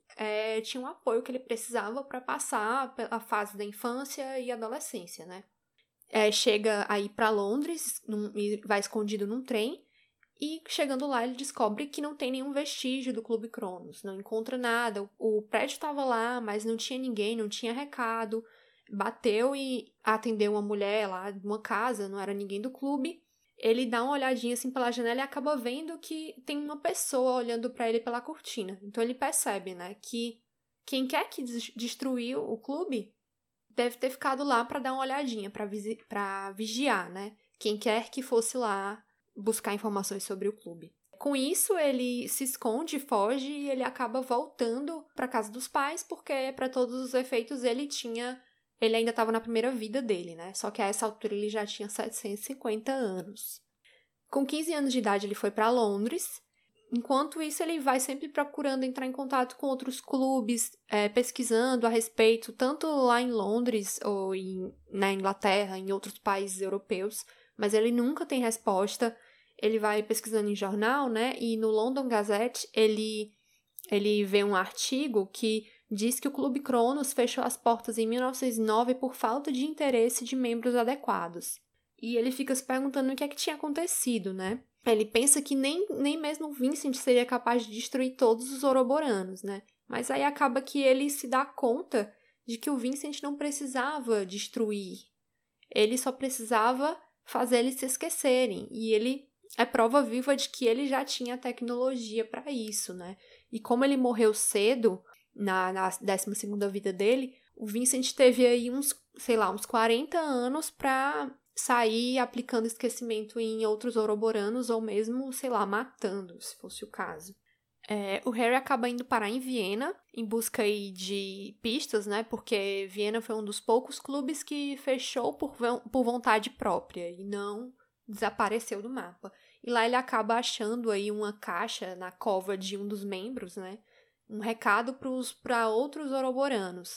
Speaker 2: é, tinha um apoio que ele precisava para passar a fase da infância e adolescência, né? É, chega aí para Londres num, e vai escondido num trem e chegando lá ele descobre que não tem nenhum vestígio do Clube Cronos, não encontra nada, o, o prédio estava lá, mas não tinha ninguém, não tinha recado, bateu e atendeu uma mulher lá de uma casa, não era ninguém do clube, ele dá uma olhadinha assim pela janela e acaba vendo que tem uma pessoa olhando para ele pela cortina, então ele percebe, né, que quem quer que destruiu o clube deve ter ficado lá para dar uma olhadinha, para visi- para vigiar, né? Quem quer que fosse lá buscar informações sobre o clube. Com isso, ele se esconde, foge e ele acaba voltando para casa dos pais, porque para todos os efeitos ele tinha, ele ainda estava na primeira vida dele, né? Só que a essa altura ele já tinha setecentos e cinquenta anos. Com quinze anos de idade ele foi para Londres. Enquanto isso, ele vai sempre procurando entrar em contato com outros clubes, é, pesquisando a respeito, tanto lá em Londres ou em, na Inglaterra, em outros países europeus, mas ele nunca tem resposta. Ele vai pesquisando em jornal, né? E no London Gazette, ele, ele vê um artigo que diz que o Clube Cronos fechou as portas em mil novecentos e nove por falta de interesse de membros adequados. E ele fica se perguntando o que é que tinha acontecido, né? Ele pensa que nem, nem mesmo o Vincent seria capaz de destruir todos os Ouroboranos, né? Mas aí acaba que ele se dá conta de que o Vincent não precisava destruir. Ele só precisava fazer eles se esquecerem. E ele é prova viva de que ele já tinha tecnologia para isso, né? E como ele morreu cedo, na, na décima segunda vida dele, o Vincent teve aí uns, sei lá, uns quarenta anos para sair aplicando esquecimento em outros Ouroboranos ou mesmo, sei lá, matando, se fosse o caso. É, o Harry acaba indo parar em Viena em busca aí de pistas, né? Porque Viena foi um dos poucos clubes que fechou por, por vontade própria e não desapareceu do mapa. E lá ele acaba achando aí uma caixa na cova de um dos membros, né? Um recado para outros Ouroboranos.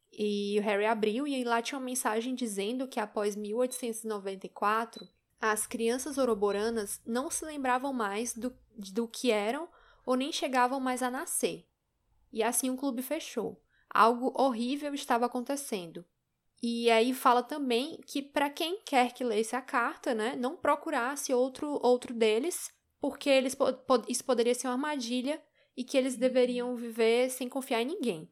Speaker 2: E o Harry abriu e lá tinha uma mensagem dizendo que após mil oitocentos e noventa e quatro, as crianças ouroboranas não se lembravam mais do, do que eram ou nem chegavam mais a nascer. E assim o clube fechou. Algo horrível estava acontecendo. E aí fala também que para quem quer que lesse a carta, né, não procurasse outro, outro deles, porque eles, isso poderia ser uma armadilha e que eles deveriam viver sem confiar em ninguém.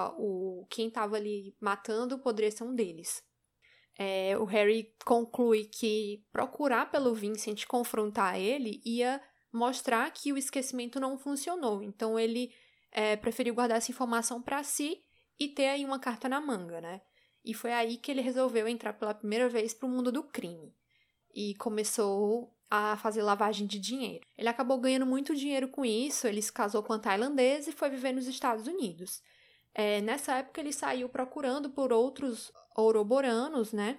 Speaker 2: O, quem estava ali matando poderia ser um deles. É, o Harry conclui que procurar pelo Vincent, confrontar ele, ia mostrar que o esquecimento não funcionou. Então, ele é, preferiu guardar essa informação para si e ter aí uma carta na manga, né? E foi aí que ele resolveu entrar pela primeira vez para o mundo do crime. E começou a fazer lavagem de dinheiro. Ele acabou ganhando muito dinheiro com isso, ele se casou com uma tailandesa e foi viver nos Estados Unidos. É, nessa época ele saiu procurando por outros ouroboranos, né?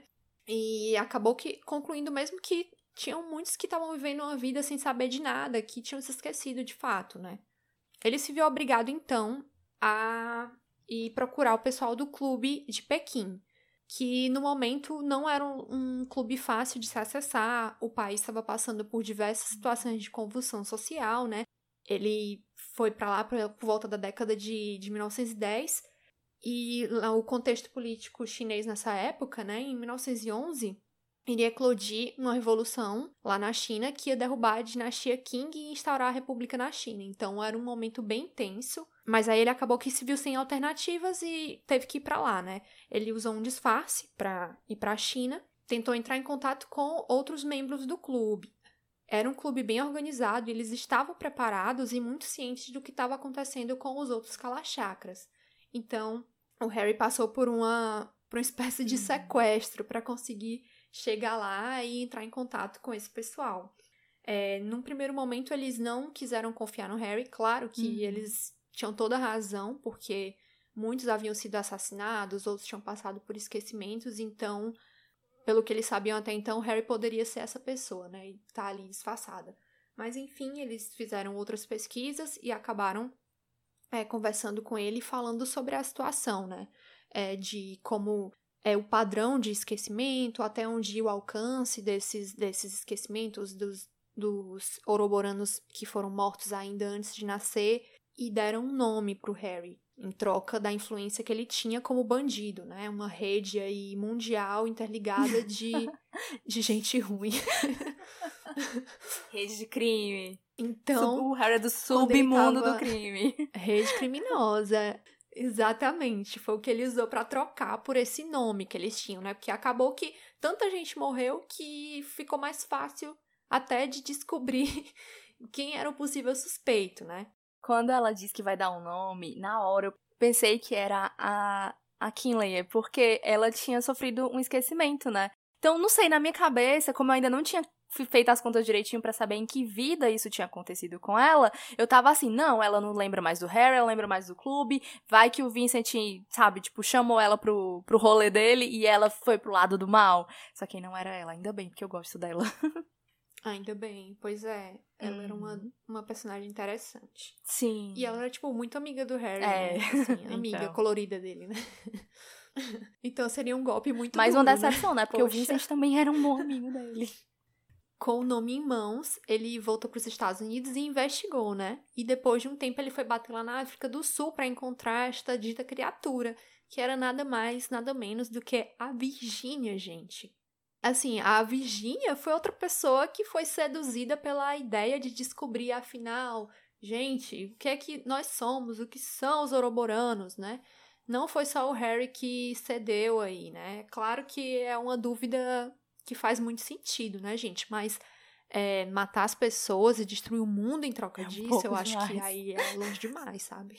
Speaker 2: E acabou que, concluindo mesmo que tinham muitos que estavam vivendo uma vida sem saber de nada, que tinham se esquecido de fato, né? Ele se viu obrigado, então, a ir procurar o pessoal do clube de Pequim, que no momento não era um, um clube fácil de se acessar, o país estava passando por diversas situações de convulsão social, né? Ele foi para lá por volta da década de, de mil novecentos e dez e o contexto político chinês nessa época, né, em mil novecentos e onze, iria eclodir uma revolução lá na China que ia derrubar a dinastia Qing e instaurar a república na China. Então era um momento bem tenso, mas aí ele acabou que se viu sem alternativas e teve que ir para lá, né? Ele usou um disfarce para ir para a China, tentou entrar em contato com outros membros do clube. Era um clube bem organizado e eles estavam preparados e muito cientes do que estava acontecendo com os outros Kalachakras. Então, o Harry passou por uma, por uma espécie de sequestro para conseguir chegar lá e entrar em contato com esse pessoal. É, num primeiro momento, eles não quiseram confiar no Harry. Claro que uhum. eles tinham toda a razão, porque muitos haviam sido assassinados, outros tinham passado por esquecimentos, então... Pelo que eles sabiam até então, Harry poderia ser essa pessoa, né? E tá ali disfarçada. Mas, enfim, eles fizeram outras pesquisas e acabaram é, conversando com ele, falando sobre a situação, né? É, de como é, o padrão de esquecimento, até onde o alcance desses, desses esquecimentos dos, dos Ouroboranos que foram mortos ainda antes de nascer, e deram um nome pro Harry, em troca da influência que ele tinha como bandido, né? Uma rede aí mundial interligada de, de gente ruim.
Speaker 1: Rede de crime.
Speaker 2: Então,
Speaker 1: o Harry é do submundo tava... do crime.
Speaker 2: Rede criminosa. Exatamente. Foi o que ele usou pra trocar por esse nome que eles tinham, né? Porque acabou que tanta gente morreu que ficou mais fácil até de descobrir quem era o possível suspeito, né?
Speaker 1: Quando ela diz que vai dar um nome, na hora eu pensei que era a, a Kinley, porque ela tinha sofrido um esquecimento, né? Então, não sei, na minha cabeça, como eu ainda não tinha feito as contas direitinho pra saber em que vida isso tinha acontecido com ela, eu tava assim, não, ela não lembra mais do Harry, ela lembra mais do clube, vai que o Vincent, sabe, tipo, chamou ela pro, pro rolê dele e ela foi pro lado do mal. Só que não era ela, ainda bem, porque eu gosto dela.
Speaker 2: Ainda bem, pois é. Ela uhum. era uma, uma personagem interessante.
Speaker 1: Sim.
Speaker 2: E ela era, tipo, muito amiga do Harry,
Speaker 1: é.
Speaker 2: né? Assim, amiga então. colorida dele, né? Então seria um golpe muito
Speaker 1: Mais
Speaker 2: duro,
Speaker 1: uma decepção, né? né? Porque
Speaker 2: Poxa.
Speaker 1: o Vincent também era um bom amigo dele.
Speaker 2: Com o nome em mãos, ele voltou para os Estados Unidos e investigou, né? E depois de um tempo ele foi bater lá na África do Sul para encontrar esta dita criatura, que era nada mais, nada menos do que a Virgínia, gente. Assim, a Virgínia foi outra pessoa que foi seduzida pela ideia de descobrir, afinal, gente, o que é que nós somos, o que são os Ouroboranos, né? Não foi só o Harry que cedeu aí, né? Claro que é uma dúvida que faz muito sentido, né, gente? Mas é, matar as pessoas e destruir o mundo em troca
Speaker 1: é um
Speaker 2: disso, eu
Speaker 1: demais.
Speaker 2: acho que aí é longe demais, sabe?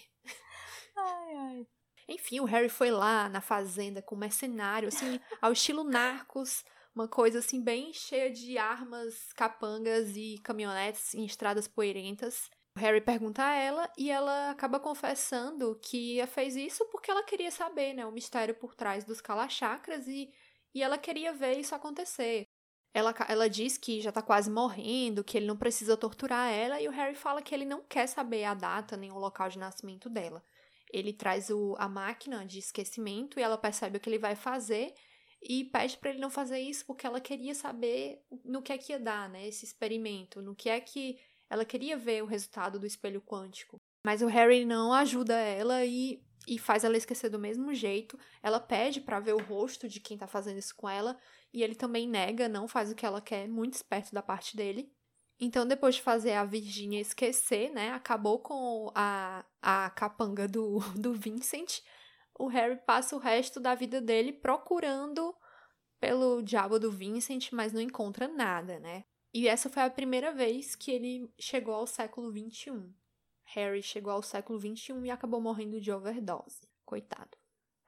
Speaker 1: Ai, ai.
Speaker 2: Enfim, o Harry foi lá na fazenda com mercenário, assim, ao estilo Narcos, uma coisa assim bem cheia de armas, capangas e caminhonetes em estradas poeirentas. O Harry pergunta a ela e ela acaba confessando que fez isso porque ela queria saber, né, o mistério por trás dos Kalachakras e, e ela queria ver isso acontecer. Ela, ela diz que já tá quase morrendo, que ele não precisa torturar ela e o Harry fala que ele não quer saber a data nem o local de nascimento dela. Ele traz o, a máquina de esquecimento e ela percebe o que ele vai fazer e pede pra ele não fazer isso porque ela queria saber no que é que ia dar, né, esse experimento, no que é que ela queria ver o resultado do espelho quântico. Mas o Harry não ajuda ela e, e faz ela esquecer do mesmo jeito. Ela pede pra ver o rosto de quem tá fazendo isso com ela e ele também nega, não faz o que ela quer, muito esperto da parte dele. Então, depois de fazer a Virgínia esquecer, né, acabou com a, a capanga do, do Vincent, o Harry passa o resto da vida dele procurando pelo diabo do Vincent, mas não encontra nada, né? E essa foi a primeira vez que ele chegou ao século vinte e um. Harry chegou ao século vinte e um e acabou morrendo de overdose. Coitado.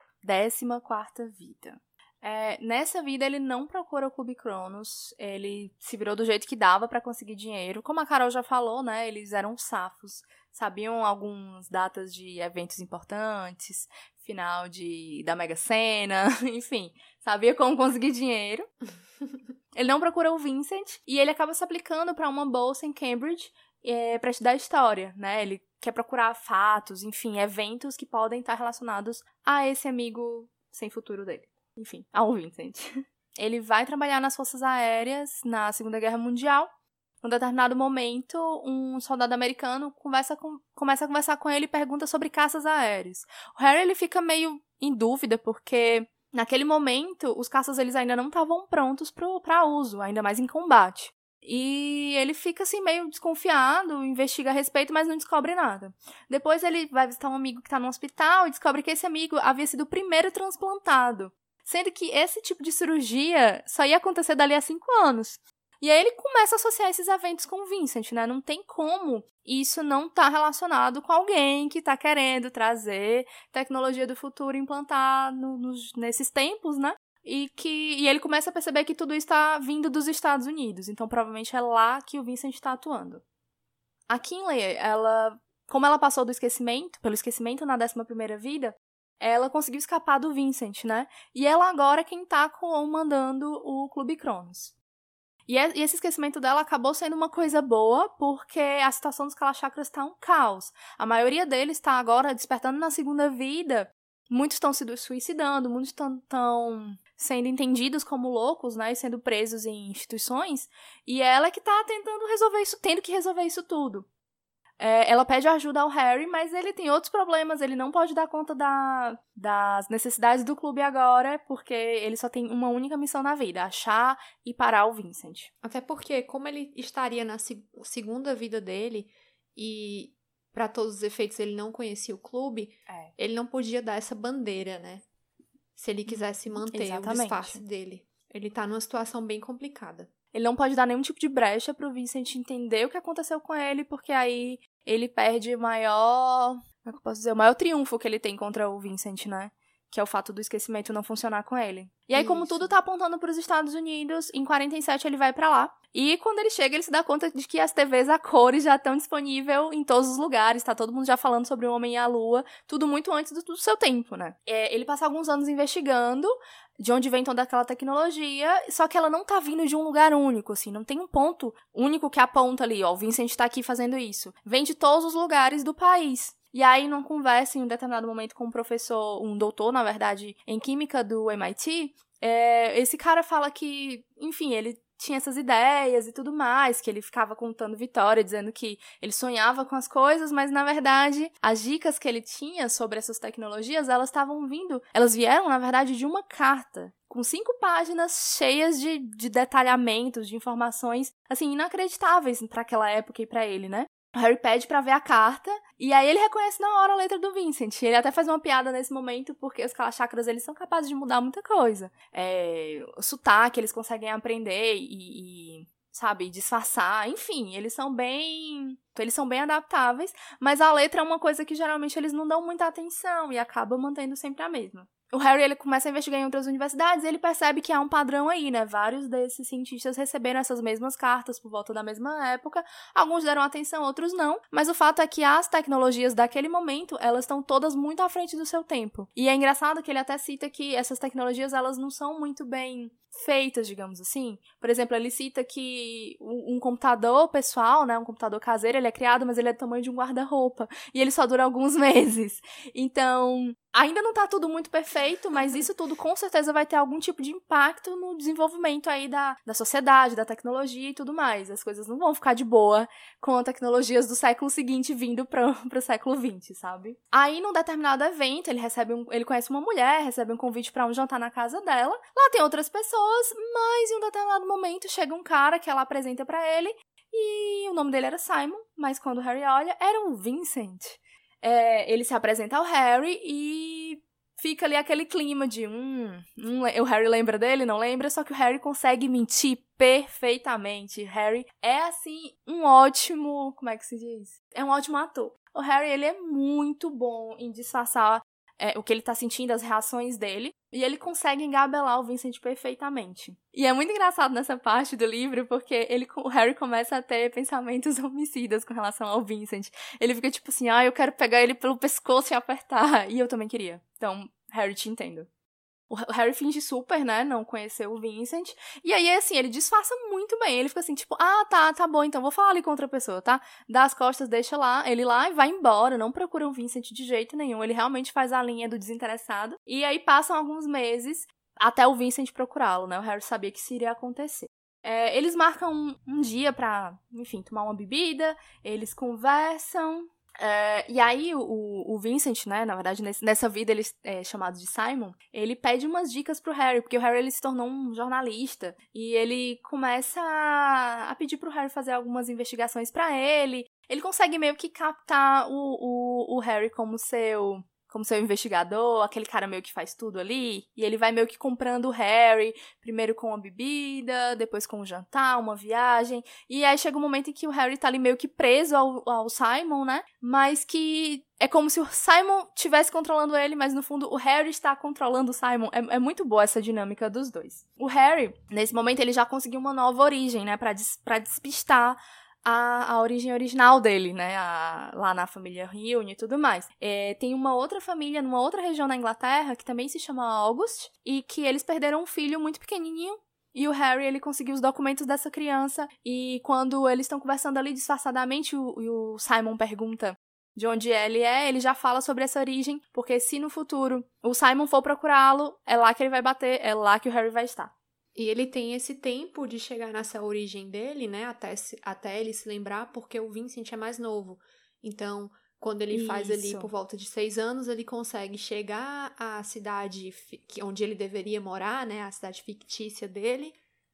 Speaker 1: Décima quarta vida. É, nessa vida ele não procura o Clube Cronos, ele se virou do jeito que dava pra conseguir dinheiro. Como a Carol já falou, né, eles eram safos, sabiam algumas datas de eventos importantes, final de, da Mega Sena, enfim, sabia como conseguir dinheiro. Ele não procura o Vincent e ele acaba se aplicando pra uma bolsa em Cambridge é, pra estudar história, né, ele quer procurar fatos, enfim, eventos que podem estar relacionados a esse amigo sem futuro dele. Enfim, ao Vincent. Ele vai trabalhar nas forças aéreas na Segunda Guerra Mundial. Em um determinado momento, um soldado americano conversa com, começa a conversar com ele e pergunta sobre caças aéreos. O Harry ele fica meio em dúvida, porque naquele momento os caças eles ainda não estavam prontos para uso, ainda mais em combate. E ele fica assim meio desconfiado, investiga a respeito, mas não descobre nada. Depois ele vai visitar um amigo que está no hospital e descobre que esse amigo havia sido o primeiro transplantado. Sendo que esse tipo de cirurgia só ia acontecer dali a cinco anos. E aí ele começa a associar esses eventos com o Vincent, né? Não tem como isso não tá relacionado com alguém que tá querendo trazer tecnologia do futuro e implantar no, nos, nesses tempos, né? E, que, e ele começa a perceber que tudo isso tá vindo dos Estados Unidos. Então, provavelmente é lá que o Vincent tá atuando. A Kinley, ela, como ela passou do esquecimento, pelo esquecimento na décima primeira vida, ela conseguiu escapar do Vincent, né? E ela agora é quem tá comandando o Clube Cronos. E esse esquecimento dela acabou sendo uma coisa boa, porque a situação dos Kalachakras tá um caos. A maioria deles tá agora despertando na segunda vida muitos estão se suicidando, muitos estão sendo entendidos como loucos, né, e sendo presos em instituições, e ela é que tá tentando resolver isso, tendo que resolver isso tudo. É, ela pede ajuda ao Harry, mas ele tem outros problemas, ele não pode dar conta da, das necessidades do clube agora, porque ele só tem uma única missão na vida, achar e parar o Vincent.
Speaker 2: Até porque, como ele estaria na se- segunda vida dele, e para todos os efeitos ele não conhecia o clube,
Speaker 1: É.
Speaker 2: ele não podia dar essa bandeira, né? Se ele quisesse manter
Speaker 1: Exatamente.
Speaker 2: o disfarce dele. Ele tá numa situação bem complicada.
Speaker 1: Ele não pode dar nenhum tipo de brecha pro Vincent entender o que aconteceu com ele, porque aí ele perde o maior... Como é que eu posso dizer? O maior triunfo que ele tem contra o Vincent, né? Que é o fato do esquecimento não funcionar com ele. E aí, como
Speaker 2: Isso.
Speaker 1: tudo tá apontando pros Estados Unidos, em quarenta e sete ele vai pra lá. E quando ele chega, ele se dá conta de que as T Vs a cores já estão disponíveis em todos os lugares, tá todo mundo já falando sobre o Homem e a Lua, tudo muito antes do, do seu tempo, né? É, ele passa alguns anos investigando de onde vem toda aquela tecnologia, só que ela não tá vindo de um lugar único, assim, não tem um ponto único que aponta ali, ó, o Vincent tá aqui fazendo isso. Vem de todos os lugares do país. E aí, numa conversa, em um determinado momento, com um professor, um doutor, na verdade, em química do M I T, é, esse cara fala que, enfim, ele tinha essas ideias e tudo mais, que ele ficava contando vitória, dizendo que ele sonhava com as coisas, mas, na verdade, as dicas que ele tinha sobre essas tecnologias, elas estavam vindo, elas vieram, na verdade, de uma carta, com cinco páginas cheias de, de detalhamentos, de informações, assim, inacreditáveis para aquela época e para ele, né? O Harry pede pra ver a carta, e aí ele reconhece na hora a letra do Vincent. Ele até faz uma piada nesse momento, porque os Kalachakras, eles são capazes de mudar muita coisa. É, o sotaque, eles conseguem aprender e, e, sabe, disfarçar. Enfim, eles são bem... Eles são bem adaptáveis, mas a letra é uma coisa que geralmente eles não dão muita atenção e acaba mantendo sempre a mesma. O Harry, ele começa a investigar em outras universidades e ele percebe que há um padrão aí, né? Vários desses cientistas receberam essas mesmas cartas por volta da mesma época. Alguns deram atenção, outros não. Mas o fato é que as tecnologias daquele momento, elas estão todas muito à frente do seu tempo. E é engraçado que ele até cita que essas tecnologias, elas não são muito bem feitas, digamos assim. Por exemplo, ele cita que um, um computador pessoal, né? Um computador caseiro, ele é criado, mas ele é do tamanho de um guarda-roupa. E ele só dura alguns meses. Então... ainda não tá tudo muito perfeito, mas isso tudo com certeza vai ter algum tipo de impacto no desenvolvimento aí da, da sociedade, da tecnologia e tudo mais. As coisas não vão ficar de boa com tecnologias do século seguinte vindo pro, pro século vinte, sabe? Aí, num determinado evento, ele recebe um, ele conhece uma mulher, recebe um convite pra um jantar na casa dela. Lá tem outras pessoas, mas em um determinado momento chega um cara que ela apresenta pra ele e o nome dele era Simon, mas quando o Harry olha, era o Vincent. É, ele se apresenta ao Harry e fica ali aquele clima de hum, hum, o Harry lembra dele, não lembra, só que o Harry consegue mentir perfeitamente. Harry é, assim, um ótimo, como é que se diz? É um ótimo ator. O Harry, ele é muito bom em disfarçar é, o que ele tá sentindo, as reações dele, e ele consegue engabelar o Vincent perfeitamente. E é muito engraçado nessa parte do livro, porque ele, o Harry começa a ter pensamentos homicidas com relação ao Vincent. Ele fica tipo assim, ah, eu quero pegar ele pelo pescoço e apertar. E eu também queria. Então, Harry, te entendo. O Harry finge super, né, não conhecer o Vincent. E aí, assim, ele disfarça muito bem. Ele fica assim, tipo, ah, tá, tá bom, então vou falar ali com outra pessoa, tá? Dá as costas, deixa lá, ele lá e vai embora. Não procura o Vincent de jeito nenhum. Ele realmente faz a linha do desinteressado. E aí passam alguns meses até o Vincent procurá-lo, né? O Harry sabia que isso iria acontecer. É, eles marcam um, um dia pra, enfim, tomar uma bebida. Eles conversam... É, e aí, o, o Vincent, né, na verdade, nesse, nessa vida ele é chamado de Simon, ele pede umas dicas pro Harry, porque o Harry, ele se tornou um jornalista, e ele começa a, a pedir pro Harry fazer algumas investigações pra ele. Ele consegue meio que captar o, o, o Harry como seu... como seu investigador, aquele cara meio que faz tudo ali, e ele vai meio que comprando o Harry, primeiro com uma bebida, depois com um jantar, uma viagem, e aí chega um momento em que o Harry tá ali meio que preso ao, ao Simon, né, mas que é como se o Simon estivesse controlando ele, mas no fundo o Harry está controlando o Simon. É, é muito boa essa dinâmica dos dois. O Harry, nesse momento, ele já conseguiu uma nova origem, né, pra, des, pra despistar A, a origem original dele, né, a, lá na família Rione e tudo mais. É, tem uma outra família, numa outra região da Inglaterra, que também se chama August, e que eles perderam um filho muito pequenininho, e o Harry, ele conseguiu os documentos dessa criança, e quando eles estão conversando ali disfarçadamente, o, o Simon pergunta de onde ele é, ele já fala sobre essa origem, porque se no futuro o Simon for procurá-lo, é lá que ele vai bater, é lá que o Harry vai estar.
Speaker 2: E ele tem esse tempo de chegar nessa origem dele, né, até, se, até ele se lembrar, porque o Vincent é mais novo. Então, quando ele Isso. faz ali por volta de seis anos, ele consegue chegar à cidade onde ele deveria morar, né, a cidade fictícia dele,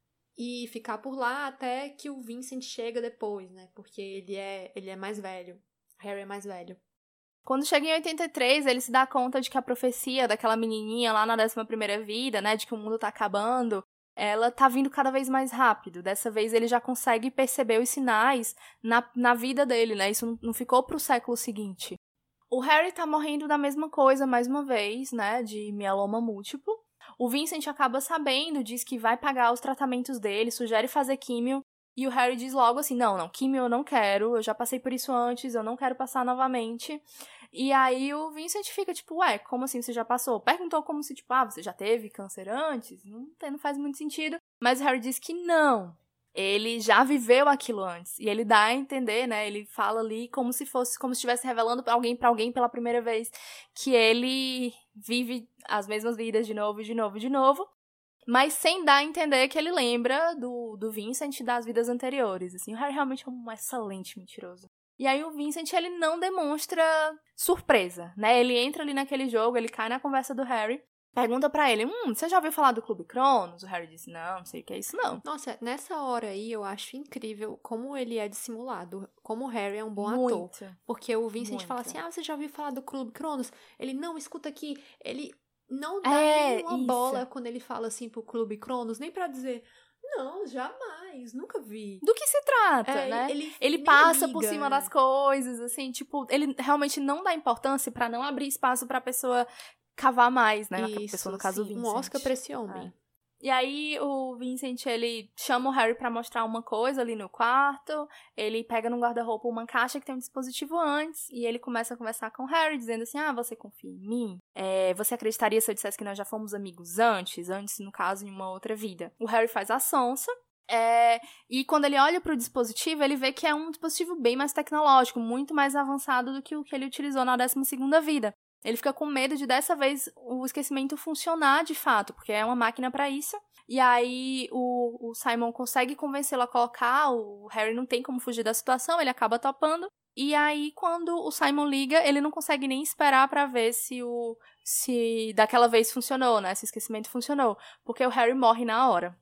Speaker 2: e ficar por lá até que o Vincent chega depois, né, porque ele é, ele é mais velho. Harry é mais velho.
Speaker 1: Quando chega em oitenta e três, ele se dá conta de que a profecia daquela menininha lá na décima primeira vida, né, de que o mundo tá acabando, ela tá vindo cada vez mais rápido. Dessa vez ele já consegue perceber os sinais na, na vida dele, né, isso não ficou pro século seguinte. O Harry tá morrendo da mesma coisa mais uma vez, né, de mieloma múltiplo. O Vincent acaba sabendo, diz que vai pagar os tratamentos dele, sugere fazer químio. E o Harry diz logo assim, não, não, químio eu não quero, eu já passei por isso antes, eu não quero passar novamente. E aí o Vincent fica tipo, ué, como assim você já passou? Perguntou como se, tipo, ah, você já teve câncer antes? Não, não faz muito sentido. Mas o Harry diz que não, ele já viveu aquilo antes. E ele dá a entender, né, ele fala ali como se fosse, como se estivesse revelando pra alguém pra alguém pela primeira vez, que ele vive as mesmas vidas de novo, de novo, de novo. Mas sem dar a entender que ele lembra do, do Vincent das vidas anteriores. Assim, o Harry realmente é um excelente mentiroso. E aí o Vincent, ele não demonstra surpresa, né? Ele entra ali naquele jogo, ele cai na conversa do Harry, pergunta pra ele, hum, você já ouviu falar do Clube Cronos? O Harry disse, não, não sei o que é isso não.
Speaker 2: Nossa, nessa hora aí eu acho incrível como ele é dissimulado, como o Harry é um bom
Speaker 1: Muito,
Speaker 2: ator. Porque o Vincent
Speaker 1: muito.
Speaker 2: fala assim, ah, você já ouviu falar do Clube Cronos? Ele, não, escuta aqui, ele... Não dá
Speaker 1: é,
Speaker 2: nenhuma
Speaker 1: isso.
Speaker 2: bola quando ele fala assim pro Clube Cronos, nem pra dizer, não, jamais, nunca vi.
Speaker 1: Do que se trata,
Speaker 2: é,
Speaker 1: né?
Speaker 2: Ele,
Speaker 1: ele passa
Speaker 2: liga,
Speaker 1: por cima
Speaker 2: é.
Speaker 1: das coisas, assim, tipo, ele realmente não dá importância pra não abrir espaço pra pessoa cavar mais, né?
Speaker 2: Isso,
Speaker 1: a pessoa, no caso,
Speaker 2: sim,
Speaker 1: o Vincent.
Speaker 2: um Oscar pra esse homem.
Speaker 1: É. E aí o Vincent, ele chama o Harry pra mostrar uma coisa ali no quarto, ele pega no guarda-roupa uma caixa que tem um dispositivo antes, e ele começa a conversar com o Harry, dizendo assim, ah, você confia em mim? É, você acreditaria se eu dissesse que nós já fomos amigos antes? Antes, no caso, em uma outra vida. O Harry faz a sonsa, é, e quando ele olha pro dispositivo, ele vê que é um dispositivo bem mais tecnológico, muito mais avançado do que o que ele utilizou na décima segunda vida. Ele fica com medo de, dessa vez, o esquecimento funcionar de fato, porque é uma máquina pra isso. E aí o, o Simon consegue convencê-lo a colocar, o Harry não tem como fugir da situação, ele acaba topando. E aí, quando o Simon liga, ele não consegue nem esperar pra ver se o se daquela vez funcionou, né? Se o esquecimento funcionou. Porque o Harry morre na hora.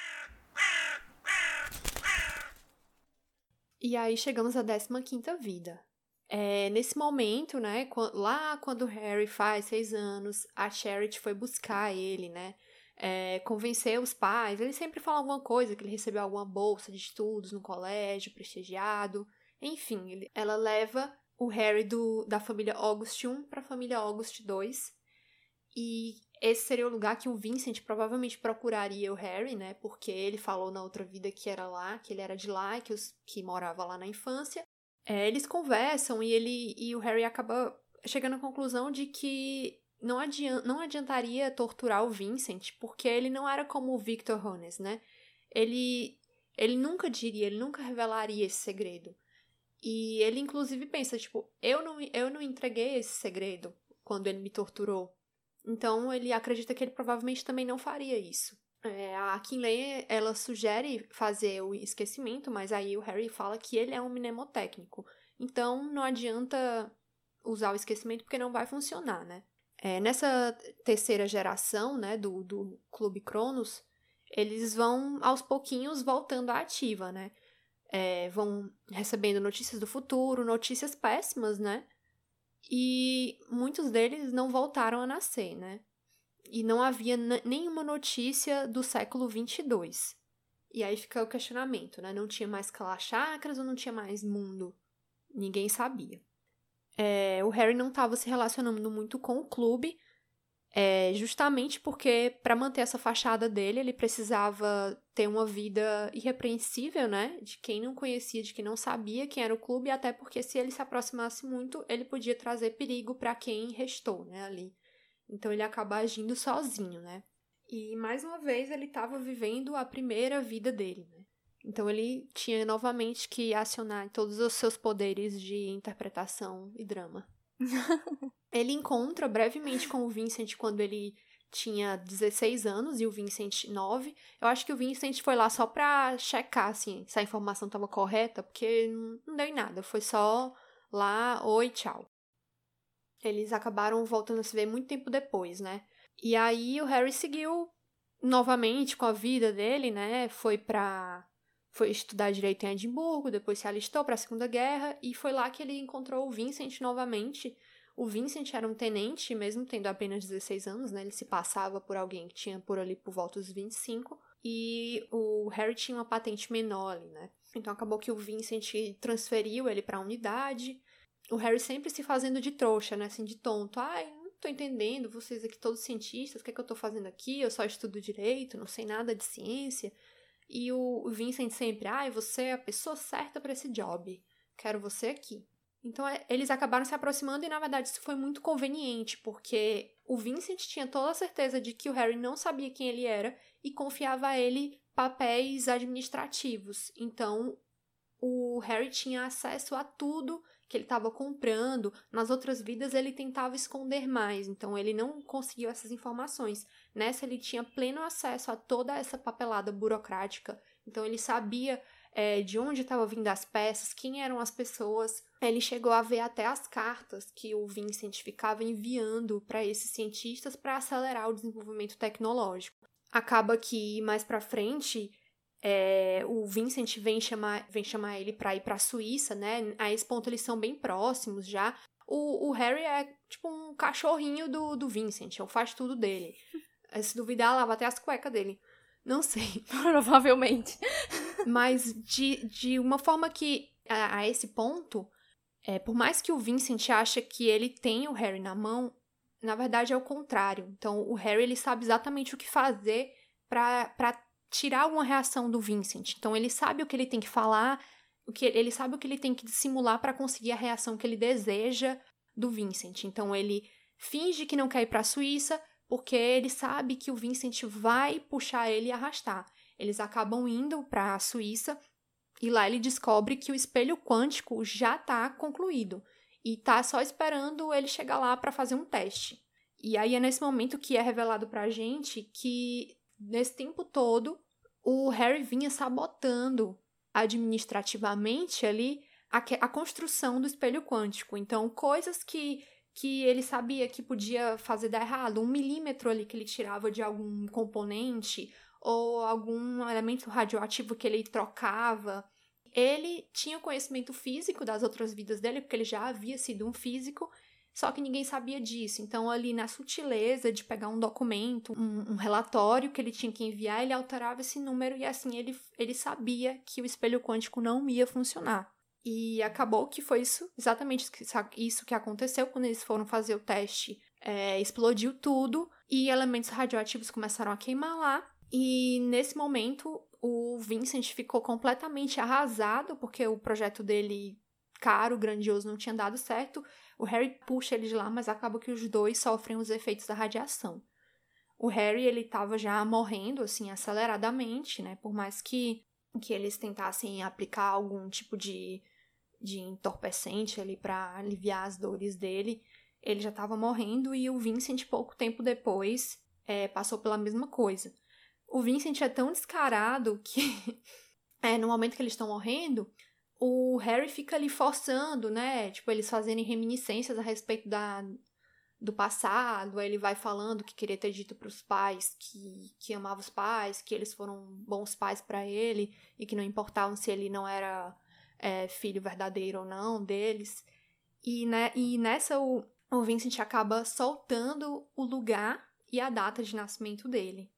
Speaker 2: E aí chegamos à décima quinta vida. É, nesse momento, né, lá quando o Harry faz seis anos, a Charity foi buscar ele, né, é, convencer os pais, ele sempre fala alguma coisa, que ele recebeu alguma bolsa de estudos no colégio, prestigiado, enfim, ele, ela leva o Harry do, da família August um para a família August dois, e esse seria o lugar que o Vincent provavelmente procuraria o Harry, né, porque ele falou na outra vida que era lá, que ele era de lá, que, os, que morava lá na infância. É, eles conversam e, ele, e o Harry acaba chegando à conclusão de que não, adianta, não adiantaria torturar o Vincent, porque ele não era como o Victor Hornes, né? Ele, ele nunca diria, ele nunca revelaria esse segredo. E ele, inclusive, pensa, tipo, eu não, eu não entreguei esse segredo quando ele me torturou. Então, ele acredita que ele provavelmente também não faria isso. É, a Kinley, ela sugere fazer o esquecimento, mas aí o Harry fala que ele é um mnemotécnico. Então, não adianta usar o esquecimento porque não vai funcionar, né? É, nessa terceira geração, né, do, do Clube Cronos, eles vão, aos pouquinhos, voltando à ativa, né? É, vão recebendo notícias do futuro, notícias péssimas, né? E muitos deles não voltaram a nascer, né? E não havia n- nenhuma notícia do século vinte e dois. E aí fica o questionamento, né? Não tinha mais Kalachakras ou não tinha mais mundo? Ninguém sabia. É, o Harry não estava se relacionando muito com o clube, é, justamente porque, para manter essa fachada dele, ele precisava ter uma vida irrepreensível, né? De quem não conhecia, de quem não sabia quem era o clube, até porque se ele se aproximasse muito, ele podia trazer perigo para quem restou, né, ali. Então, ele acaba agindo sozinho, né? E, mais uma vez, ele estava vivendo a primeira vida dele, né? Então ele tinha novamente que acionar todos os seus poderes de interpretação e drama. Ele encontra brevemente com o Vincent quando ele tinha dezesseis anos e o Vincent nove. Eu acho que o Vincent foi lá só pra checar, assim, se a informação estava correta, porque não deu em nada. Foi só lá, oi, tchau. Eles acabaram voltando a se ver muito tempo depois, né? E aí o Harry seguiu novamente com a vida dele, né? Foi pra... Foi estudar direito em Edimburgo, depois se alistou para a Segunda Guerra, e foi lá que ele encontrou o Vincent novamente. O Vincent era um tenente, mesmo tendo apenas dezesseis anos, né? Ele se passava por alguém que tinha por ali por volta dos vinte e cinco, e o Harry tinha uma patente menor ali, né? Então acabou que o Vincent transferiu ele para a unidade. O Harry sempre se fazendo de trouxa, né? Assim, de tonto. Ai, não tô entendendo, vocês aqui todos cientistas, o que é que eu tô fazendo aqui? Eu só estudo direito, não sei nada de ciência. E o Vincent sempre, ai, você é a pessoa certa para esse job. Quero você aqui. Então, é, eles acabaram se aproximando e, na verdade, isso foi muito conveniente, porque o Vincent tinha toda a certeza de que o Harry não sabia quem ele era e confiava a ele papéis administrativos. Então, o Harry tinha acesso a tudo que ele estava comprando. Nas outras vidas, ele tentava esconder mais, então ele não conseguiu essas informações. Nessa, ele tinha pleno acesso a toda essa papelada burocrática, então ele sabia é, de onde estavam vindo as peças, quem eram as pessoas. Ele chegou a ver até as cartas que o Vincent ficava enviando para esses cientistas para acelerar o desenvolvimento tecnológico. Acaba que, mais para frente, É, o Vincent vem chamar, vem chamar ele pra ir pra Suíça, né? A esse ponto eles são bem próximos já. O, o Harry é tipo um cachorrinho do, do Vincent, ou faz tudo dele. Se duvidar, lava até as cuecas dele. Não sei.
Speaker 1: Provavelmente.
Speaker 2: Mas de, de uma forma que, a, a esse ponto, é, por mais que o Vincent ache que ele tem o Harry na mão, na verdade é o contrário. Então o Harry ele sabe exatamente o que fazer pra, pra tirar alguma reação do Vincent. Então ele sabe o que ele tem que falar, o que ele sabe o que ele tem que dissimular para conseguir a reação que ele deseja do Vincent. Então ele finge que não quer ir para a Suíça porque ele sabe que o Vincent vai puxar ele e arrastar. Eles acabam indo para a Suíça e lá ele descobre que o espelho quântico já está concluído e tá só esperando ele chegar lá para fazer um teste. E aí é nesse momento que é revelado pra gente que nesse tempo todo, o Harry vinha sabotando administrativamente ali a, a construção do espelho quântico. Então, coisas que, que ele sabia que podia fazer dar errado, um milímetro ali que ele tirava de algum componente ou algum elemento radioativo que ele trocava. Ele tinha conhecimento físico das outras vidas dele, porque ele já havia sido um físico, só que ninguém sabia disso. Então, ali na sutileza de pegar um documento, um, um relatório que ele tinha que enviar, ele alterava esse número e assim ele, ele sabia que o espelho quântico não ia funcionar. E acabou que foi isso, exatamente isso que aconteceu quando eles foram fazer o teste. É, explodiu tudo e elementos radioativos começaram a queimar lá. E nesse momento, o Vincent ficou completamente arrasado, porque o projeto dele, caro, grandioso, não tinha dado certo. O Harry puxa ele de lá, mas acaba que os dois sofrem os efeitos da radiação. O Harry, ele tava já morrendo, assim, aceleradamente, né? Por mais que, que eles tentassem aplicar algum tipo de, de entorpecente ali para aliviar as dores dele, ele já tava morrendo e o Vincent, pouco tempo depois, é, passou pela mesma coisa. O Vincent é tão descarado que, é, no momento que eles estão morrendo, o Harry fica ali forçando, né? Tipo, eles fazerem reminiscências a respeito da, do passado. Aí ele vai falando que queria ter dito pros pais que, que amava os pais, que eles foram bons pais para ele e que não importavam se ele não era é, filho verdadeiro ou não deles. E, né, e nessa o, o Vincent acaba soltando o lugar e a data de nascimento dele.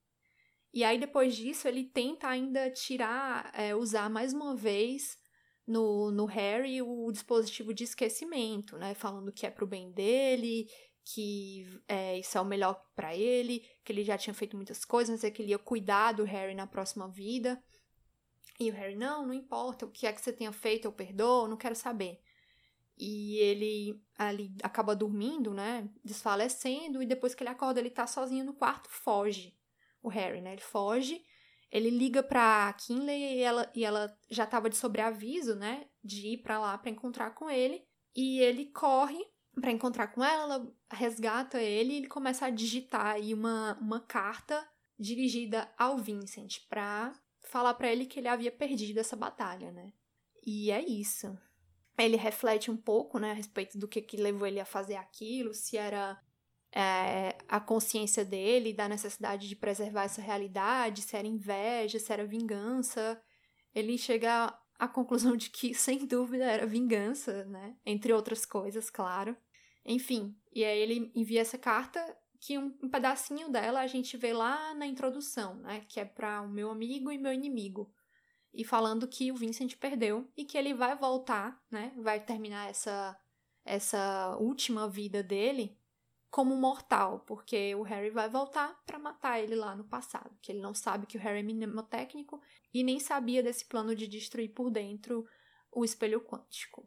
Speaker 2: E aí, depois disso, ele tenta ainda tirar, é, usar mais uma vez no, no Harry o dispositivo de esquecimento, né? Falando que é pro bem dele, que é, isso é o melhor para ele, que ele já tinha feito muitas coisas, mas é que ele ia cuidar do Harry na próxima vida. E o Harry, não, não importa, o que é que você tenha feito, eu perdoo, não quero saber. E ele ali acaba dormindo, né? Desfalecendo, e depois que ele acorda, ele tá sozinho no quarto, foge. O Harry, né? Ele foge, Ele liga pra Kinley e ela, e ela já tava de sobreaviso, né? De ir pra lá pra encontrar com ele. E ele corre pra encontrar com ela, ela resgata ele e ele começa a digitar aí uma, uma carta dirigida ao Vincent pra falar pra ele que ele havia perdido essa batalha, né? E é isso. Ele reflete um pouco, né, a respeito do que, que levou ele a fazer aquilo, se era é, a consciência dele, da necessidade de preservar essa realidade, se era inveja, se era vingança. Ele chega à conclusão de que, sem dúvida, era vingança, né, entre outras coisas, claro. Enfim, e aí ele envia essa carta, que um, um pedacinho dela a gente vê lá na introdução, né, que é para o meu amigo e meu inimigo. E falando que o Vincent perdeu e que ele vai voltar, né? Vai terminar essa, essa última vida dele como mortal, porque o Harry vai voltar pra matar ele lá no passado. Que ele não sabe que o Harry é mnemotécnico e nem sabia desse plano de destruir por dentro o espelho quântico.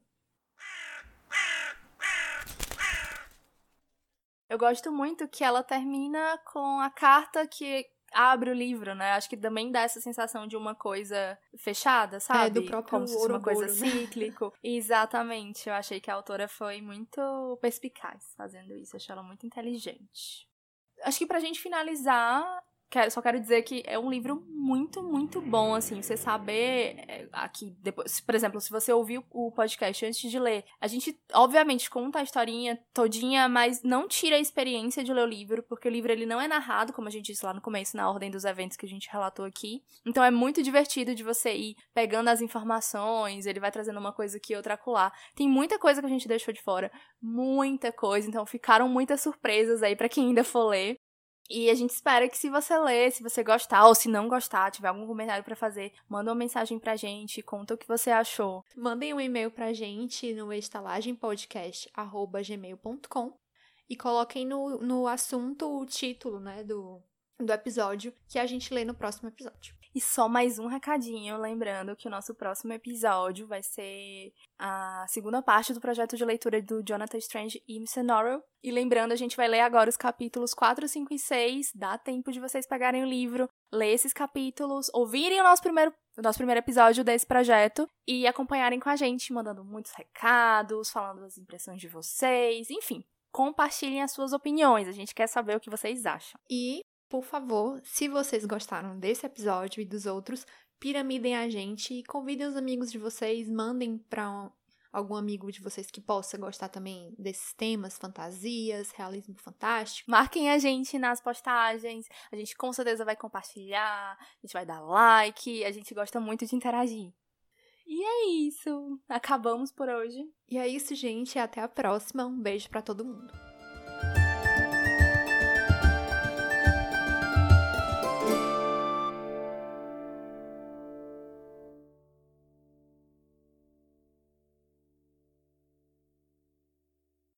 Speaker 1: Eu gosto muito que ela termina com a carta que abre o livro, né? Acho que também dá essa sensação de uma coisa fechada, sabe?
Speaker 2: É, do próprio
Speaker 1: Como se fosse uma coisa
Speaker 2: né?
Speaker 1: cíclico. Exatamente. Eu achei que a autora foi muito perspicaz fazendo isso. Achei ela muito inteligente. Acho que pra gente finalizar, quero, só quero dizer que é um livro muito, muito bom, assim, você saber aqui, depois, por exemplo, se você ouviu o podcast antes de ler, a gente, obviamente, conta a historinha todinha, mas não tira a experiência de ler o livro, porque o livro, ele não é narrado, como a gente disse lá no começo, na ordem dos eventos que a gente relatou aqui, então é muito divertido de você ir pegando as informações, ele vai trazendo uma coisa aqui, outra acolá, tem muita coisa que a gente deixou de fora, muita coisa, então ficaram muitas surpresas aí pra quem ainda for ler. E a gente espera que se você ler, se você gostar ou se não gostar, tiver algum comentário pra fazer, manda uma mensagem pra gente, conta o que você achou.
Speaker 2: Mandem um e-mail pra gente no estalagempodcast arroba gmail ponto com e coloquem no, no assunto o título, né, do, do episódio que a gente lê no próximo episódio.
Speaker 1: E só mais um recadinho, lembrando que o nosso próximo episódio vai ser a segunda parte do projeto de leitura do Jonathan Strange e Mister Norrell. E lembrando, a gente vai ler agora os capítulos quatro, cinco e seis. Dá tempo de vocês pegarem o livro, ler esses capítulos, ouvirem o nosso primeiro, o nosso primeiro episódio desse projeto e acompanharem com a gente, mandando muitos recados, falando das impressões de vocês, enfim. Compartilhem as suas opiniões, a gente quer saber o que vocês acham.
Speaker 2: E por favor, se vocês gostaram desse episódio e dos outros, piramidem a gente e convidem os amigos de vocês, mandem para um, algum amigo de vocês que possa gostar também desses temas, fantasias, realismo fantástico.
Speaker 1: Marquem a gente nas postagens, a gente com certeza vai compartilhar, a gente vai dar like, a gente gosta muito de interagir. E é isso, acabamos por hoje.
Speaker 2: E é isso, gente, até a próxima, um beijo para todo mundo.